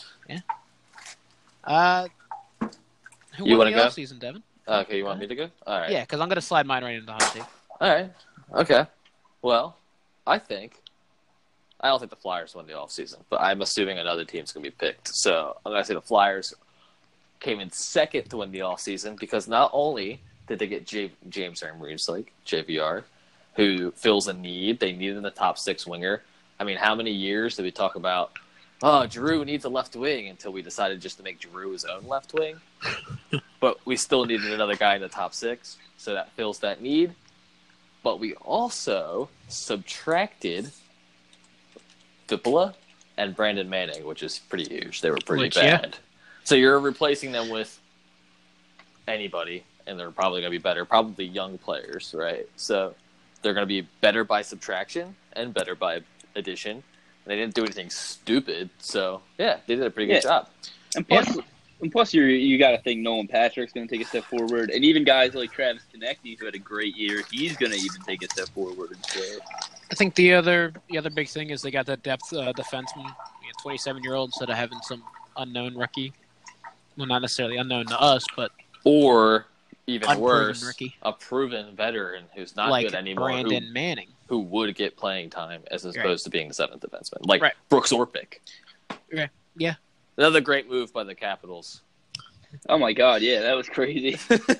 Uh, who You won wanna the go? offseason, Devin? okay. You want me to go? All right. Yeah, because I'm going to slide mine right into the hot take. All right. Okay. Well, I think I don't think the Flyers won the offseason, but I'm assuming another team's going to be picked. So I'm going to say the Flyers came in second to win the offseason because not only did they get J- James Armstrong, J V R, who fills a need. They needed in the top six winger. I mean, how many years did we talk about, oh, Giroux needs a left wing until we decided just to make Giroux his own left wing? But we still needed another guy in the top six, so that fills that need. But we also subtracted Fippola and Brandon Manning, which is pretty huge. They were pretty Which, yeah. bad. So you're replacing them with anybody, and they're probably going to be better. Probably young players, right? So they're going to be better by subtraction and better by addition. They didn't do anything stupid, so yeah, they did a pretty good Yeah. job. And plus, And plus, you you got to think Nolan Patrick's going to take a step forward, and even guys like Travis Konechny, who had a great year, he's going to even take a step forward as well. I think the other the other big thing is they got that depth uh, defenseman, twenty-seven year old, instead of having some unknown rookie. Well, not necessarily unknown to us, but or even unproven worse, rookie. a proven veteran who's not like good anymore, Brandon who, Manning, who would get playing time as opposed Right. to being the seventh defenseman, like Right. Brooks Orpik. Okay. Yeah. Another great move by the Capitals. Oh my God, yeah, that was crazy.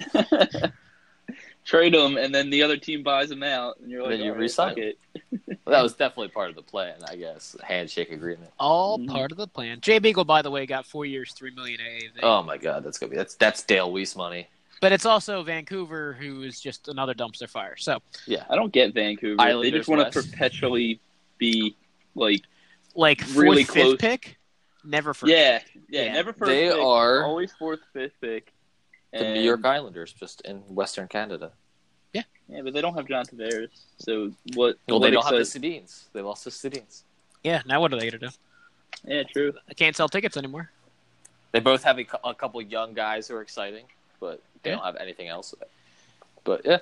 Trade him, and then the other team buys him out, and you're like, Then you all right, re-sign fuck him. it. Well, that was definitely part of the plan, I guess. Handshake agreement. All Mhm. part of the plan. Jay Beagle, by the way, got four years, three million A A V. Oh my God, that's gonna be that's that's Dale Weiss money. But it's also Vancouver, who is just another dumpster fire. So, I don't get Vancouver. They Islanders just want to West. perpetually be like, like fourth, Really fifth close. pick, never first. yeah, yeah, Yeah. never first They pick, are always fourth, fifth pick. The And- New York Islanders, just in Western Canada. Yeah, but they don't have John Tavares. So what? Well, what they don't have the excites- Sedins. They lost the Sedins. Yeah. Now what are they gonna do? Yeah, true. I can't sell tickets anymore. They both have a, cou- a couple young guys who are exciting, but they Yeah. don't have anything else. But yeah,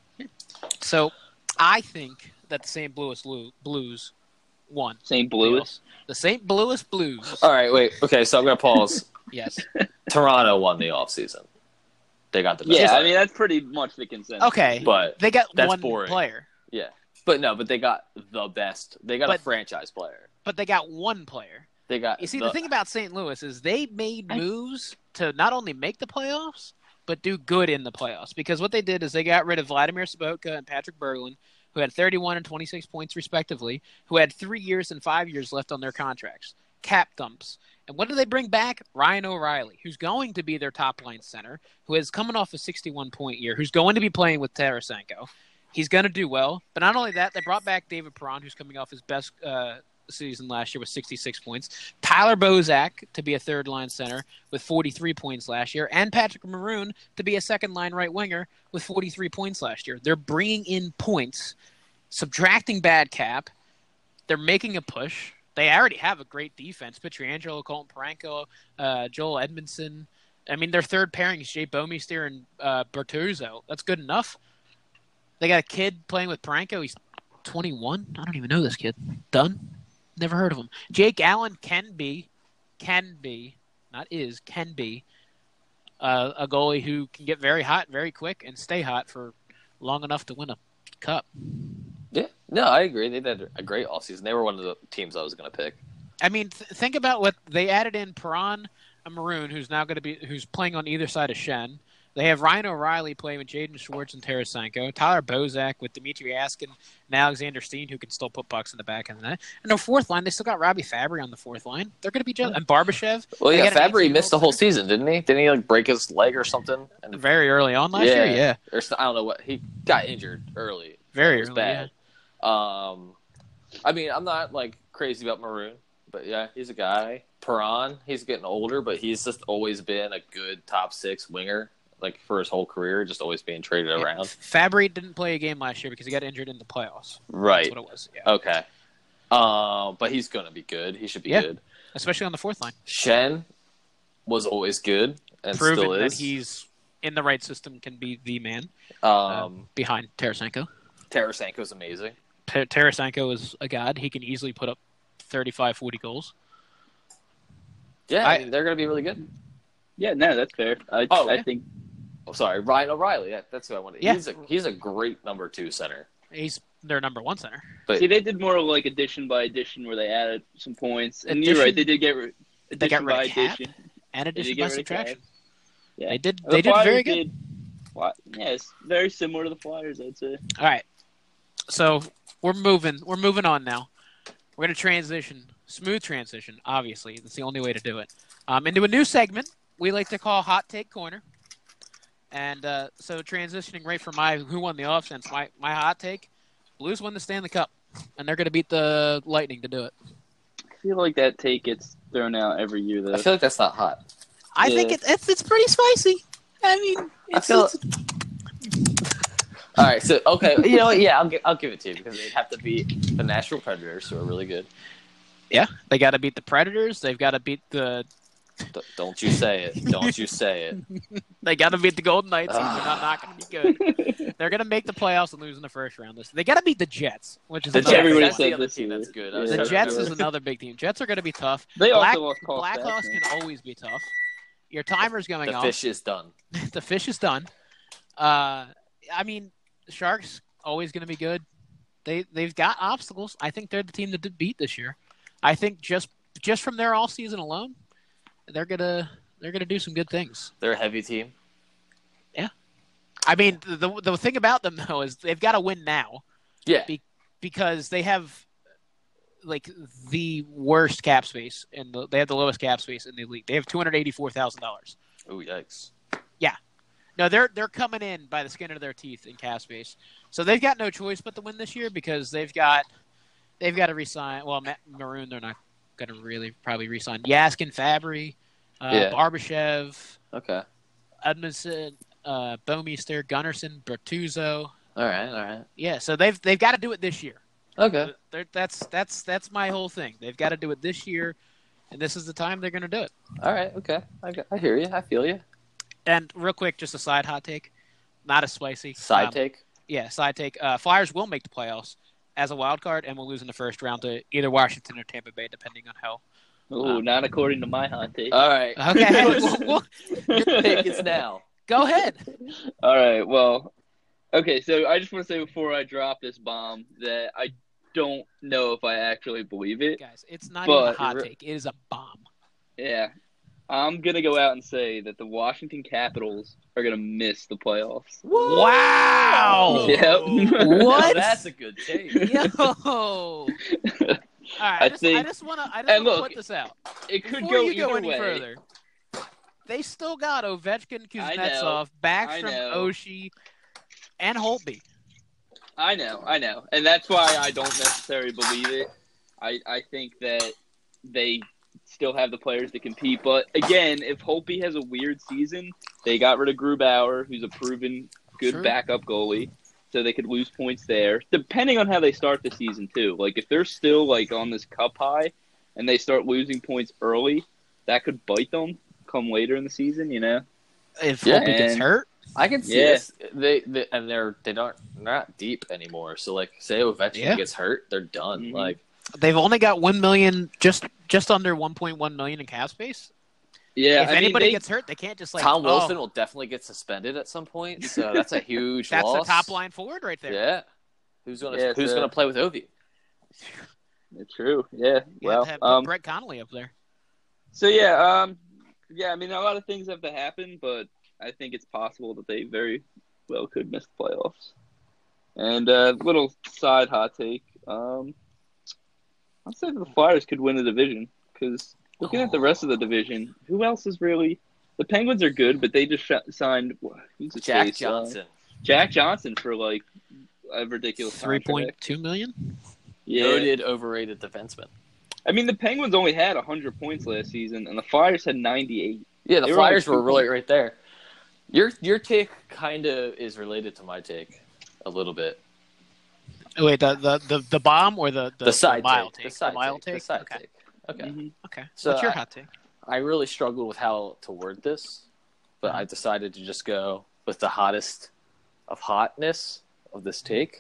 So, I think that the Saint Louis Lu- Blues won. Saint Louis. The Saint Louis Blues. all right, wait. Okay, so I'm gonna pause. Yes. Toronto won the offseason. They got the best. Yeah, I player. mean that's pretty much the consensus. Okay. but They got That's one boring. player, yeah, but no, but they got the best. They got But- a franchise player. but they got one player. They got. You see, the, thing about Saint Louis is they made I- moves to not only make the playoffs, but do good in the playoffs. Because what they did is they got rid of Vladimir Sobotka and Patrick Berglund, who had thirty-one and twenty-six points respectively, who had three years and five years left on their contracts. Cap dumps. And what do they bring back? Ryan O'Reilly, who's going to be their top line center, who is coming off a sixty-one point year, who's going to be playing with Tarasenko. He's going to do well. But not only that, they brought back David Perron, who's coming off his best uh, season last year with sixty-six points. Tyler Bozak to be a third line center with forty-three points last year. And Patrick Maroon to be a second line right winger with forty-three points last year. They're bringing in points, subtracting bad cap. They're making a push. They already have a great defense. Pietrangelo, Colton Paranko, uh, Joel Edmondson. I mean, their third pairing is Jay Bomeister and uh, Bertuzzo. That's good enough. They got a kid playing with Paranko. He's twenty-one. I don't even know this kid. Done? Never heard of him. Jake Allen can be, can be, not is, can be uh, a goalie who can get very hot very quick and stay hot for long enough to win a cup. Yeah, no, I agree. They did a great offseason. They were one of the teams I was going to pick. I mean, th- think about what they added in Perron and Maroon, who's now going to be who's playing on either side of Shen. They have Ryan O'Reilly playing with Jaden Schwartz and Tarasenko. Tyler Bozak with Dmitry Askin and Alexander Steen, who can still put pucks in the back of the net. And their fourth line, they still got Robbie Fabry on the fourth line. They're going to be just and Barbashev. Well, They yeah, got an Fabry eighteen-year-old missed the whole center. season, didn't he? Didn't he like break his leg or something? And Very early on last year, yeah, Or so- I don't know what he got injured early. very It was early. bad. Um, I mean, I'm not like crazy about Maroon, but yeah, he's a guy. Perron, he's getting older, but he's just always been a good top six winger, like for his whole career, just always being traded Yeah. around. Fabry didn't play a game last year because he got injured in the playoffs. Right. That's what it was. Yeah. Okay. Um, but he's gonna be good. He should be Yeah. good. Especially on the fourth line. Shen was always good and Proven still that is. he's in the right system, can be the man um, uh, behind Tarasenko. Tarasenko's amazing. T- Tarasenko is a god. He can easily put up thirty-five, forty goals. Yeah, I, I- mean, they're gonna be really good. Yeah, no, that's fair. I, Oh, I yeah. think Oh, sorry, Ryan O'Reilly. Yeah, that's who I wanted. Yeah. He's a he's a great number two center. He's their number one center. But see they did more of like addition by addition where they added some points, and you're right, Addition- they did get ri- They got addition rid by of Cap addition. and They addition did by get rid of Cap. subtraction. Yeah, They did. The They did Flyers very good. did- Fly- yeah, it's very similar to the Flyers, I'd say. All right. So we're moving. We're moving on now. We're going to transition, smooth transition. Obviously, that's the only way to do it. Um, into a new segment we like to call Hot Take Corner. And uh, so transitioning right from my who won the offense, my my hot take: Blues won the Stanley Cup, and they're going to beat the Lightning to do it. I feel like that take gets thrown out every year, though. I feel like that's not hot. I think Yeah. it, it's it's pretty spicy. I mean, I it's, feel. it's All right, so okay, you know what? Yeah, I'll give I'll give it to you because they'd have to beat the Nashville Predators, who are really good. yeah. They got to beat the Predators. They've got to beat the D- don't you say it. Don't you say it. They got to beat the Golden Knights. They're not, not going to be good. They're going to make the playoffs and lose in the first round. This They got to beat the Jets, which is The another Jets, Everybody that's said the other this team year. that's good. Yeah. I was The trying to Jets remember. is another big team. Jets are going to be tough. They Black, also lost Paul Blackhawks Stastny. can always be tough. Your timer's going The off. fish is done. The fish is done. Uh, I mean, the Sharks always going to be good. They they've got obstacles. I think they're the team to beat this year. I think just just from their all season alone, they're gonna they're gonna do some good things. They're a heavy team. I mean, the the thing about them though is they've got to win now Yeah. Be- because they have like the worst cap space and the, they have the lowest cap space in the league. They have two hundred eighty four thousand dollars. Oh, yikes. No, they're they're coming in by the skin of their teeth in cap space, so they've got no choice but to win this year because they've got they've got to resign. Well, Matt Maroon, they're not going to really probably resign. Yaskin, Fabry, uh, Yeah. Barbashev, Okay. Edmondson, uh, Bomeister, Gunnarsson, Bertuzzo. All right. All right. Yeah, so they've they've got to do it this year. Okay. They're, that's that's that's my whole thing. They've got to do it this year, and this is the time they're going to do it. All right. Okay. I, got- I hear you. I feel you. And real quick, just a side hot take, not as spicy. Side Um, take. Yeah, side take. Uh, Flyers will make the playoffs as a wild card, and will lose in the first round to either Washington or Tampa Bay, depending on how. Oh, not according to my hot take. All right. Okay, we'll, we'll, Your pick is now. go ahead. All right. Well, okay. So I just want to say before I drop this bomb that I don't know if I actually believe it. Guys, it's not But- even a hot take. It is a bomb. Yeah. I'm going to go out and say that the Washington Capitals are going to miss the playoffs. Wow. Yep. What? Now that's a good take. Yo. All right, I, I just, think- I just want to I just and want to look, put this out. It could Before go you either go any way. further, they still got Ovechkin, I know. Kuznetsov, I Backstrom, know. Oshie, and Holtby. I know, I know. And that's why I don't necessarily believe it. I, I think that they still have the players to compete. But again, if Holtby has a weird season, they got rid of Grubauer, who's a proven good True. backup goalie. So they could lose points there, depending on how they start the season too. Like if they're still like on this cup high and they start losing points early, that could bite them come later in the season, you know? If Yeah, Holtby gets and- hurt, I can see Yeah. this. They, they and they're they don't they're not deep anymore. So like, say Ovechkin Yeah. gets hurt, they're done. Mhm. Like, they've only got one million, just just under one point one million in cap space. Yeah, if I mean, anybody they- gets hurt, they can't just like Tom oh, Wilson will definitely get suspended at some point. So that's a huge That's loss. the top line forward right there. Yeah. Who's gonna Yeah, Who's so- gonna play with Ovi? It's true. Yeah. You Well, have to have um, Brett Connolly up there. so yeah, um, yeah. I mean, a lot of things have to happen, but I think it's possible that they very well could miss the playoffs. And a uh, little side hot take. Um, I'd say the Flyers could win the division because looking at the rest of the division, who else is really? The Penguins are good, but they just sh- signed who's his Jack face? Uh, Johnson. Jack Johnson for like a ridiculous Three point contract. two million. Yeah, Noted overrated defenseman. I mean the Penguins only had hundred points last season, and the Flyers had ninety-eight. Yeah, the They were only Flyers two were really points. right there. Your your take kind of is related to my take a little bit. Oh, wait, the, the the the bomb or the the, The, side mile take, take? the side mile take, the side okay. take. Okay. Mhm. Okay. So What's your I- hot take? I really struggled with how to word this, but I decided to just go with the hottest of hotness of this take.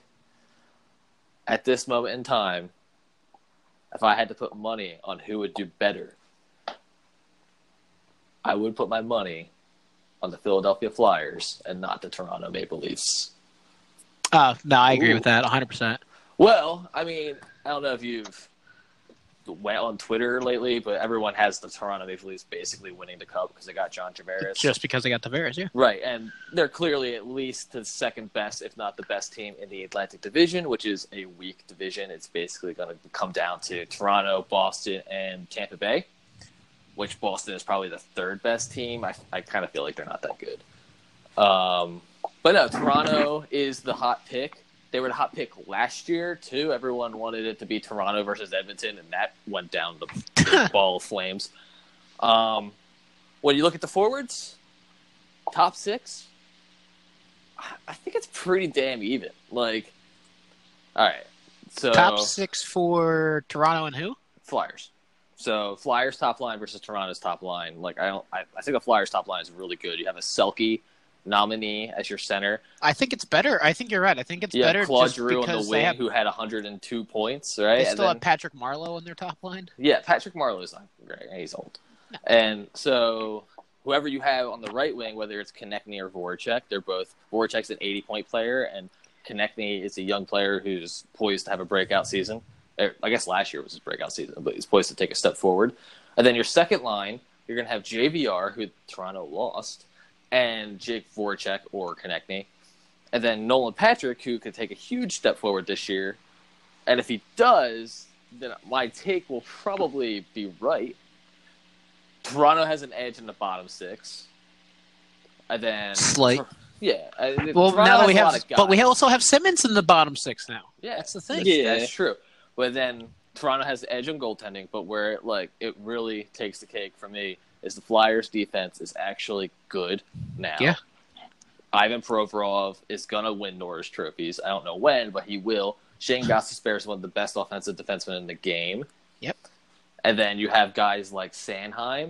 At this moment in time, if I had to put money on who would do better, I would put my money on the Philadelphia Flyers and not the Toronto Maple Leafs. Uh, no, I agree Ooh. with that one hundred percent. Well, I mean, I don't know if you've went on Twitter lately, but everyone has the Toronto Maple Leafs basically winning the cup because they got John Tavares. Just because they got Tavares, yeah. Right, and they're clearly at least the second best, if not the best team in the Atlantic Division, which is a weak division. It's basically going to come down to Toronto, Boston, and Tampa Bay, which Boston is probably the third best team. I, I kind of feel like they're not that good. Um, but no, Toronto is the hot pick. They were the hot pick last year, too. Everyone wanted it to be Toronto versus Edmonton, and that went down the big ball of flames. Um, when you look at the forwards, top six, I think it's pretty damn even. Like, all right. So Top six for Toronto and who? Flyers. So Flyers top line versus Toronto's top line. Like I don't, I, I think the Flyers top line is really good. You have a Selke nominee as your center. I think it's better. I think you're right. I think it's You better have Claude just Giroux on because the they wing, have, who had one hundred two points, right? they And still then- have Patrick Marleau in their top line. Yeah, Patrick Marleau's not great. He's old. No. And so whoever you have on the right wing, whether it's Konechny or Voracek, they're both – Voracek's an eighty-point player, and Konechny is a young player who's poised to have a breakout season. I guess last year was his breakout season, but he's poised to take a step forward. And then your second line, you're going to have J V R, who Toronto lost, and Jake Voracek or Konechny. And then Nolan Patrick, who could take a huge step forward this year. And if he does, then my take will probably be right. Toronto has an edge in the bottom six. And then Slight. Yeah. I- Well, Toronto now that has we a lot have, of guys. but we also have Simmons in the bottom six now. Yeah, That's the thing. Yeah. That's true. But then Toronto has the edge on goaltending, but where it, like it really takes the cake for me is the Flyers' defense is actually good now. Yeah. Ivan Provorov is gonna win Norris trophies. I don't know when, but he will. Shane Gostisbehere is one of the best offensive defensemen in the game. Yep. And then you have guys like Sanheim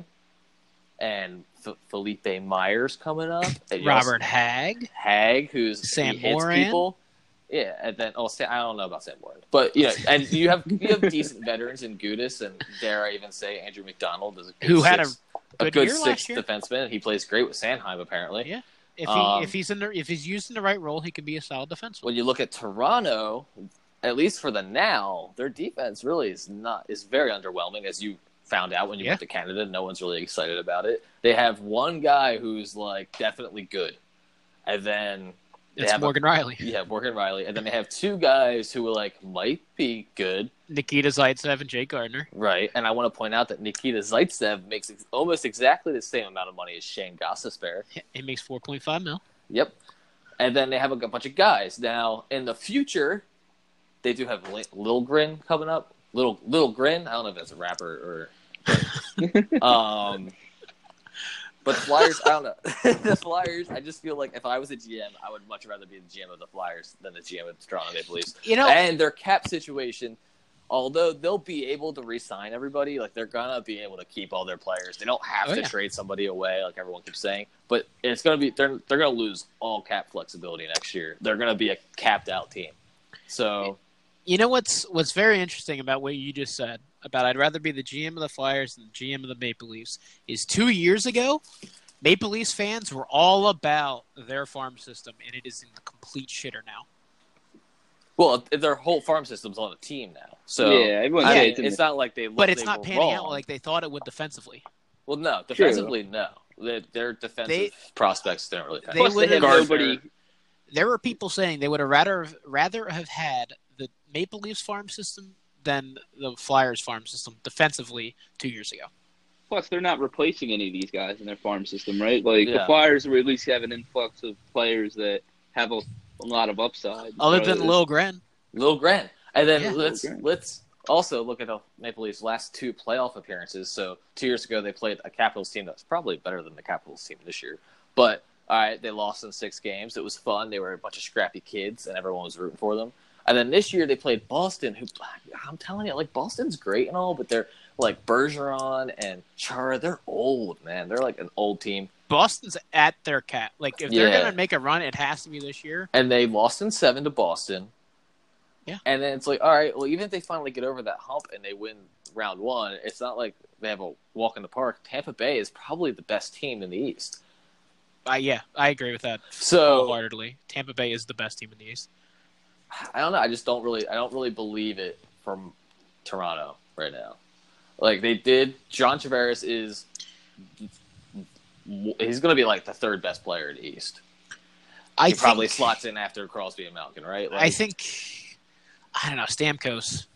and F- Felipe Myers coming up. And you also- Robert Hagg. Hag, who's Sam he hits Morin. people. Yeah, and then oh, Sam, I don't know about Sam Morin, but you know, and you have you have decent veterans in Gudis, and dare I even say Andrew McDonald is a good Who had a sixth- good a good year last sixth year. defenseman. He plays great with Sanheim, apparently. Yeah. If he Um, if he's in the if he's used in the right role, he could be a solid defenseman. When you look at Toronto, at least for the now, their defense really is not is very underwhelming, as you found out when you Yeah. went to Canada. No one's really excited about it. They have one guy who's like definitely good, and then they It's have a- Morgan Riley, Yeah, Morgan Riley. And then they have two guys who like might be good, Nikita Zaitsev, and Jake Gardner. right? And I want to point out that Nikita Zaitsev makes ex- almost exactly the same amount of money as Shane Gostisbehere. He makes four point five mil. Yep. And then they have a, g- bunch of guys. Now, in the future, they do have Li- Lil Grin coming up. Little Little Grin. I don't know if that's a rapper or... um, but the Flyers, I don't know. The Flyers, I just feel like if I was a G M, I would much rather be the G M of the Flyers than the G M of the Toronto Maple Leafs. You know, And their cap situation, although they'll be able to re-sign everybody, like they're gonna be able to keep all their players. They don't have Oh, to yeah. trade somebody away, like everyone keeps saying. But it's gonna be they're they're gonna lose all cap flexibility next year. They're gonna be a capped out team. So you know what's what's very interesting about what you just said about I'd rather be the G M of the Flyers than the G M of the Maple Leafs is two years ago, Maple Leafs fans were all about their farm system, and it is in the complete shitter now. well, their whole farm system's on a team now. So yeah, everyone's I Yeah, mean, hating it's it. not like they But it's they not were panning out wrong. like they thought it would defensively. Well, no, defensively, no. Their, their defensive They- prospects didn't really. they They Plus, they would've- have Gardner- nobody. There were people saying they would have rather rather have had the Maple Leafs farm system than the Flyers farm system defensively two years ago. Plus, they're not replacing any of these guys in their farm system, right? Like Yeah. the Flyers will at least have an influx of players that have a, a lot of upside. Other rather than Lil Gren. Lil Gren. And then Yeah. let's Lil Gren. let's also look at the Maple Leafs' last two playoff appearances. So two years ago, they played a Capitals team that's probably better than the Capitals team this year. But all right, they lost in six games. It was fun. They were a bunch of scrappy kids, and everyone was rooting for them. And then this year, they played Boston. Who I'm telling you, like Boston's great and all, but they're like Bergeron and Chara. They're old, man. They're like an old team. Boston's at their cap. Like if they're Yeah. gonna make a run, it has to be this year. And they lost in seven to Boston. Yeah. And then it's like, all right, well, even if they finally get over that hump and they win round one, it's not like they have a walk in the park. Tampa Bay is probably the best team in the East. Uh, yeah, I agree with that So wholeheartedly. Tampa Bay is the best team in the East. I don't know. I just don't really, I don't really believe it from Toronto right now. Like they did, John Tavares is, he's going to be like the third best player in the East. I He think, probably slots in after Crosby and Malkin, right? Like, I think. I don't know Stamkos,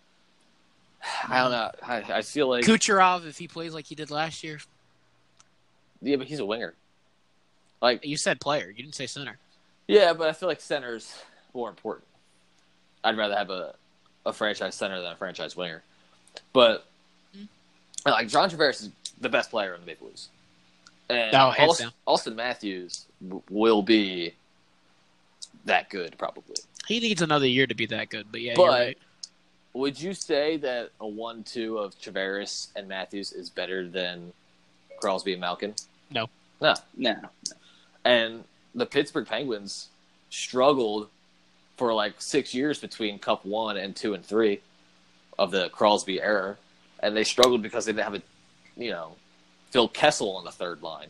I don't know. I, I feel like, Kucherov if he plays like he did last year. yeah, but he's a winger. Like, You said player. You didn't say center. yeah, but I feel like center's more important. I'd rather have a, a franchise center than a franchise winger. But Mm. like John Tavares is the best player in the Maple Leafs. And Oh, hands Austin, down. Austin Matthews w- will be that good, probably. He needs another year to be that good, but yeah, But- you're right. would you say that a one two of Tavares and Matthews is better than Crosby and Malkin? No. No. No. And the Pittsburgh Penguins struggled for like six years between Cup one and two and three of the Crosby era. And they struggled because they didn't have a, you know, Phil Kessel on the third line.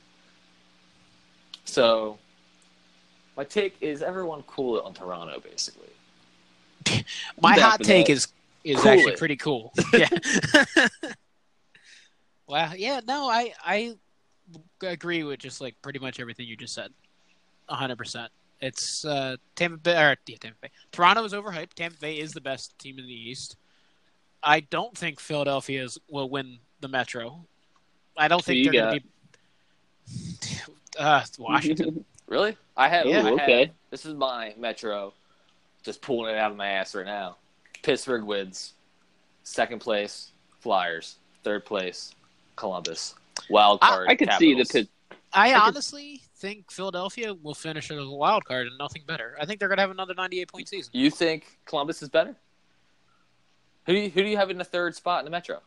So my take is everyone cool it on Toronto, basically. My I'm down hot for take that. is is Cool actually it. pretty cool. Yeah. Well, yeah, no, I I agree with just like pretty much everything you just said. A hundred percent. It's uh, Tampa Bay or yeah, Tampa Bay. Toronto is overhyped. Tampa Bay is the best team in the East. I don't think Philadelphia is, will win the Metro. I don't Who think you they're going to be. Uh, Washington. Really? I have. Yeah, I have okay. this is my Metro. Just pulling it out of my ass right now. Pittsburgh wins. Second place, Flyers. Third place, Columbus. Wild I- card. I could see the Capitals. Pitt. I could- honestly think Philadelphia will finish as a wild card and nothing better. I think they're going to have another ninety-eight point season. You think Columbus is better? Who do you, who do you have in the third spot in the Metro?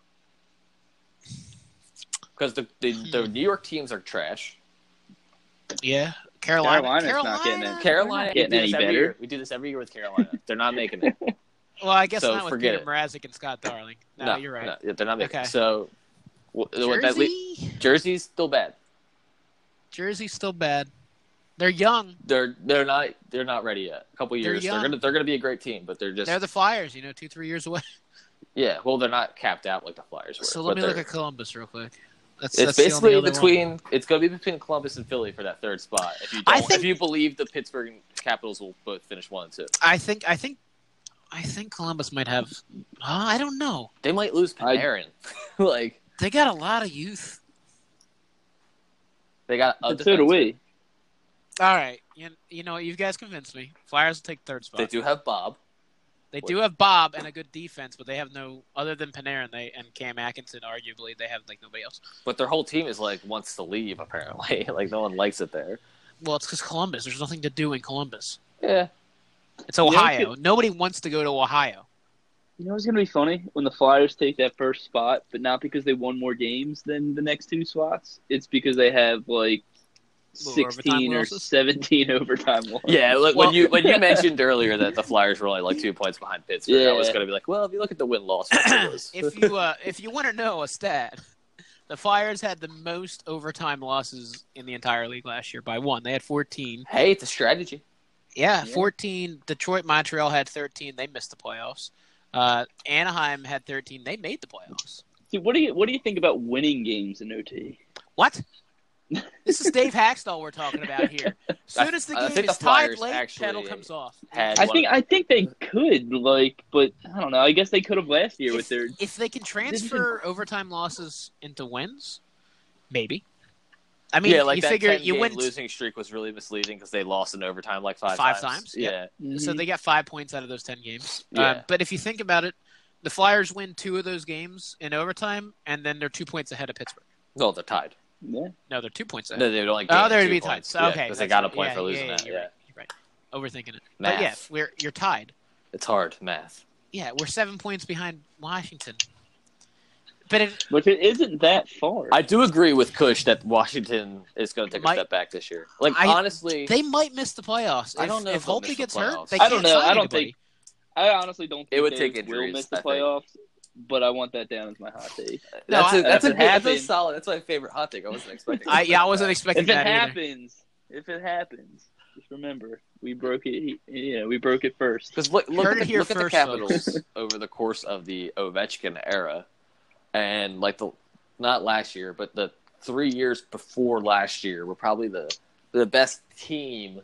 Because the, the the New York teams are trash. Yeah, Carolina. Carolina's Carolina. not getting it. Carolina, Getting we do any this every better. year. We do this every year with Carolina. They're not making it. Well, I guess So not with forget Peter it. Mrazek and Scott Darling. No, you're right. No, they're not making Okay. it. So what, what that Jersey. le- Jersey's still bad. Jersey's still bad. They're young. They're they're not they're not ready yet. A couple They're years, they're, young. gonna they're gonna be a great team, but they're just They're the Flyers. You know, two three years away. yeah. Well, they're not capped out like the Flyers were. So but let me look they're- at Columbus real quick. That's, It's that's the only basically other one. between. It's going to be between Columbus and Philly for that third spot. If you I don't, think- if you believe the Pittsburgh Capitals will both finish one and two, I think. I think. I think Columbus might have. Uh, I don't know. they might lose I- Panarin. like They got a lot of youth. they got. A And so do defenseman. we. All right. You, you know, you guys convinced me. Flyers will take third spot. They do have Bob. They do have Bob and a good defense, but they have no other than Panarin. They and Cam Atkinson. Arguably, they have like nobody else. But their whole team is like wants to leave. Apparently, like no one likes it there. Well, it's because Columbus. There's nothing to do in Columbus. Yeah, It's know, Ohio. it Nobody wants to go to Ohio. You know what's going to be funny? When the Flyers take that first spot, but not because they won more games than the next two spots. It's because they have like Little overtime sixteen or losses? seventeen overtime losses. yeah. Look, Well- when you when you mentioned earlier that the Flyers were only like two points behind Pittsburgh, I was Yeah. going to be like, well, if you look at the win loss, if you uh, if you want to know a stat, the Flyers had the most overtime losses in the entire league last year by one. They had fourteen. hey, it's a strategy. Yeah, Yeah. fourteen. Detroit, Montreal had thirteen. They missed the playoffs. Uh, Anaheim had thirteen. They made the playoffs. Dude, what do you what do you think about winning games in O T? What? This is Dave Haxtell we're talking about here. As soon as the I game think is the tied Flyers late, actually pedal comes off. had I one think of- I think they could like, but I don't know. I guess they could have last year with If, their. if they can transfer overtime losses into wins, maybe. I mean, yeah, like you that figure ten you game win. losing streak was really misleading because they lost in overtime like five, Five times. times, yep. Yeah, So they got five points out of those ten games. Yeah. Uh, but if you think about it, the Flyers win two of those games in overtime, and then they're two points ahead of Pittsburgh. no, they're tied. Yeah. No, they're two points ahead. No, they would only. oh, gain they're two to be points. tied. Yeah, Okay, because they that's got a right. point yeah, for yeah, losing yeah, that. You're Yeah, right. You're right. Overthinking it. Math. But yeah, we're you're tied. it's hard math. Yeah, we're seven points behind Washington. But it, Which it isn't that far. I do agree with Kush that Washington is going to take Might- a step back this year. Like I- honestly, they might miss the playoffs. I If, don't know if if they'll Holtby miss the gets hurt. playoffs. They I can't don't know. sign I don't anybody. think- I honestly don't think It would they take will injuries, miss the I think. playoffs, but I want that down as my hot take. No, that's I- a, that's, a, if it good- that's a happens- solid. That's my favorite hot take. I wasn't expecting. I, something yeah, I like wasn't that. expecting If it that either. happens, if it happens, just remember we broke it. You know, we broke it first. Because look, look, Heard at it the, here look at the first, Capitals over the course of the Ovechkin era, and like the not last year, but the three years before last year were probably the the best team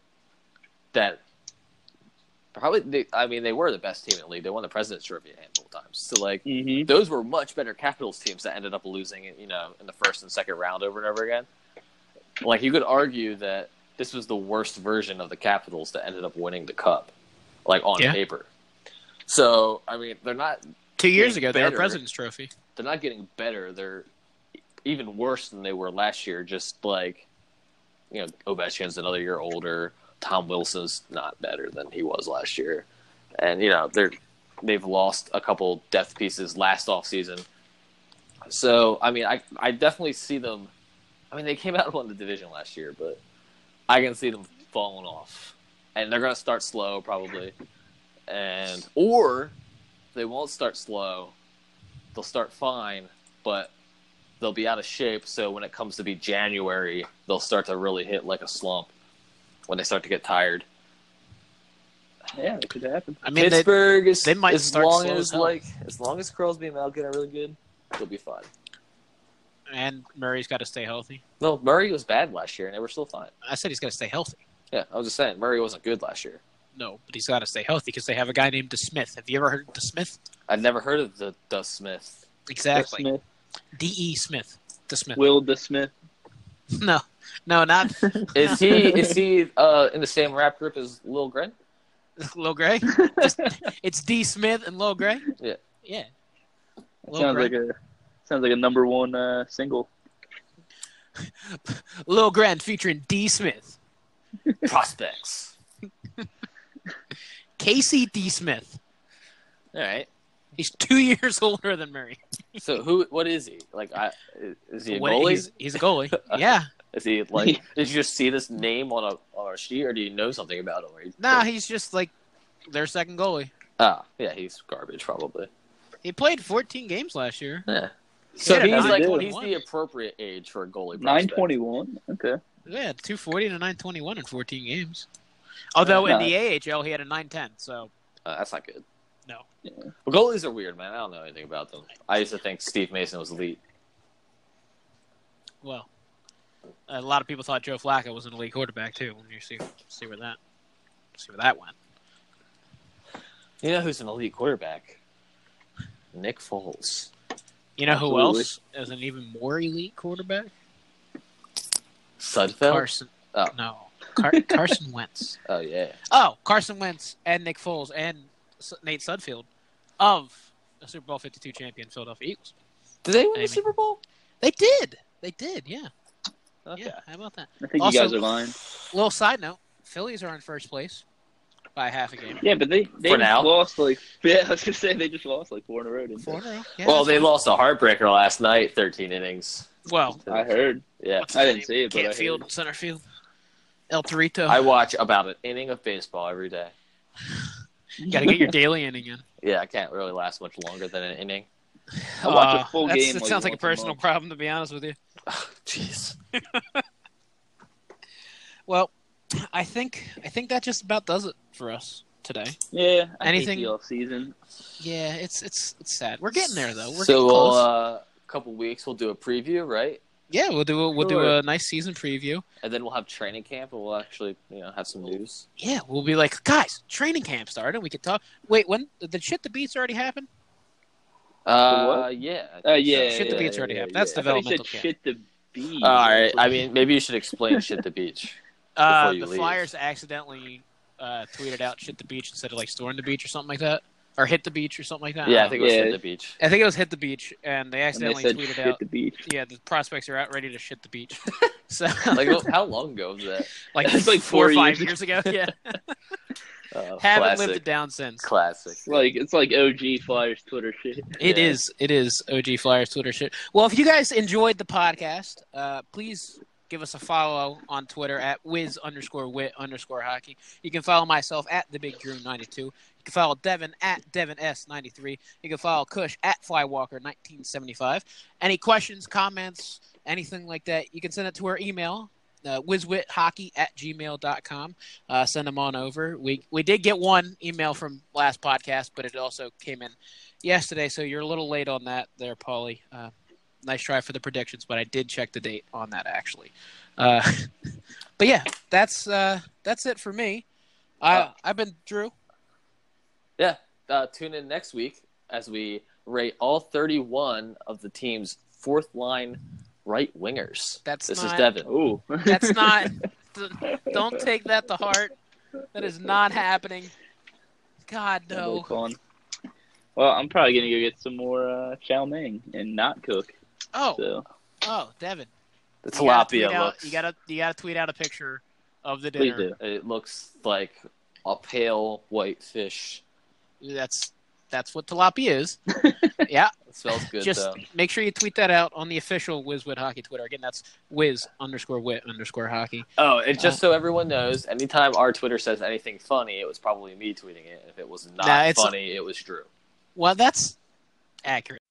that probably. They, I mean, they were the best team in the league. They won the President's Trophy a handful of times. So like Mm-hmm. those were much better Capitals teams that ended up losing, you know, in the first and second round over and over again. Like you could argue that this was the worst version of the Capitals that ended up winning the Cup, like on Yeah. paper. So I mean, they're not Two years getting ago, they were better. President's Trophy. they're not getting better. They're even worse than they were last year. Just like you know, Ovechkin's another year older. Tom Wilson's not better than he was last year, and you know they're they've lost a couple depth pieces last offseason. So, I mean, I I definitely see them. I mean, they came out and won the division last year, but I can see them falling off. And they're going to start slow, probably. And or they won't start slow. They'll start fine, but they'll be out of shape. So when it comes to be January, they'll start to really hit like a slump when they start to get tired. Yeah, it could happen. I mean, Pittsburgh they, is they might as start long slow as as hell. like as long as Crosby and Malkin are really good, they'll be fine. And Murray's got to stay healthy. No, Murray was bad last year, and they were still fine. I said he's got to stay healthy. Yeah, I was just saying Murray wasn't good last year. No, but he's got to stay healthy because they have a guy named DeSmith. Have you ever heard of DeSmith? I'd never heard of the the Smith. Exactly. Smith, D E Smith. DeSmith. Will DeSmith. No, no, not Is he is he uh, in the same rap group as Lil Gren? Lil Gray. Just, it's D Smith and Lil Gray. Yeah. Yeah. That Lil sounds Gray. like a sounds like a number one uh, single. Lil Gren featuring D Smith. Prospects. Casey D Smith. All right. He's two years older than Murray. So who? What is he? Like, I is he a What- goalie? He's, he's a goalie. Yeah. Is he like? Did you just see this name on a on a sheet, or do you know something about him? Or you- Nah, he's just like their second goalie. Ah, yeah, he's garbage probably. He played fourteen games last year. Yeah. So had a he's like nine he's twenty-one. the appropriate age for a goalie. Nine prospect. twenty one. Okay. Yeah, two forty and a nine twenty-one in fourteen games. Although in Uh, the A H L he had a nine ten, so Uh, that's not good. no. Yeah. Well, goalies are weird, man. I don't know anything about them. I used to think Steve Mason was elite. Well, a lot of people thought Joe Flacco was an elite quarterback too. When you see see where that see where that went. You know who's an elite quarterback? Nick Foles. You know who Absolutely. else is an even more elite quarterback? Sudfeld. Carson. Oh. No, Car- Carson Wentz. Oh yeah. Oh, Carson Wentz and Nick Foles and S- Nate Sudfeld of the Super Bowl fifty-two champion Philadelphia Eagles. Did they win Maybe. the Super Bowl? They did. They did. Yeah. Okay. Yeah. How about that? I think Also- you guys are lying. Little side note: Phillies are in first place by half a game. Yeah, but they they For just now? lost like yeah. I was gonna say they just lost like four in a row. Didn't Four they? in a row. Yeah, Well, that's they fine. lost a heartbreaker last night, thirteen innings. Well, I heard. Yeah. what's his I didn't name? see it, but I Can't heard. field, center field. El Torito. I watch about an inning of baseball every day. Got to get your daily inning in. Yeah, I can't really last much longer than an inning. I watch a Uh, full that's- game, It like, sounds like a once a personal month. problem, to be honest with you. Jeez. Well, I think I think that just about does it for us today. Yeah. I Anything- hate the off season. Yeah, it's it's it's sad. We're getting there though. We're so getting we'll close. uh, a couple weeks we'll do a preview, right? yeah, we'll do a, we'll do Sure. a nice season preview. And then we'll have training camp, and we'll actually, you know, have some news. Yeah, we'll be like, guys, training camp started. We could talk. Wait, when did shit the beats already happen? Uh, what? yeah. I Uh, think yeah. so. Shit the yeah, beats already yeah, happened. That's yeah. I thought you developmental said camp. shit the beat. All right. I mean, maybe you should explain shit the beach. Uh, Before you the leave. Flyers accidentally uh, tweeted out "shit the beach" instead of like "storm the beach" or something like that, or "hit the beach" or something like that. Yeah, I don't think it was Yeah. shit the beach. know. I think it was "hit the beach," and they and they accidentally said tweeted shit out, the beach. "Yeah, the prospects are out ready to shit the beach." So, Like, how long ago was that? like, It's like four or four five years years ago. Yeah, Uh, haven't classic. lived it down since. Classic. Like it's like O G Flyers Twitter shit. It Yeah. is. It is O G Flyers Twitter shit. Well, if you guys enjoyed the podcast, uh, please give us a follow on Twitter at whiz underscore wit underscore hockey. You can follow myself at the Big Drew ninety-two. You can follow Devin at Devin S ninety-three. You can follow Kush at Flywalker nineteen seventy-five. Any questions, comments, anything like that, you can send it to our email. Uh, whizwithockey at gmail dot com. Uh, send them on over. We we did get one email from last podcast, but it also came in yesterday, so you're a little late on that there, Paulie. Uh, nice try for the predictions, but I did check the date on that, actually. Uh, but, yeah, that's uh, that's it for me. I, Uh, I've been Drew. Yeah. Uh, tune in next week as we rate all thirty-one of the team's fourth line right wingers. That's this not, is Devin. Oh, That's not – don't take that to heart. That is not happening. God, That'll be no. fun. Well, I'm probably gonna go get some more uh, chow mein and not cook. Oh, So oh, Devin. The You gotta tweet tilapia out- looks. You gotta you gotta tweet out a picture of the please dinner. do. It looks like a pale white fish. That's that's what tilapia is. Yeah. It smells good, Just though. make sure you tweet that out on the official WizWit Hockey Twitter. Again, that's Wiz underscore Wit underscore Hockey. Oh, and just Uh, so everyone knows, anytime our Twitter says anything funny, it was probably me tweeting it. If it was not Nah, it's- funny, it was Drew. Well, that's accurate.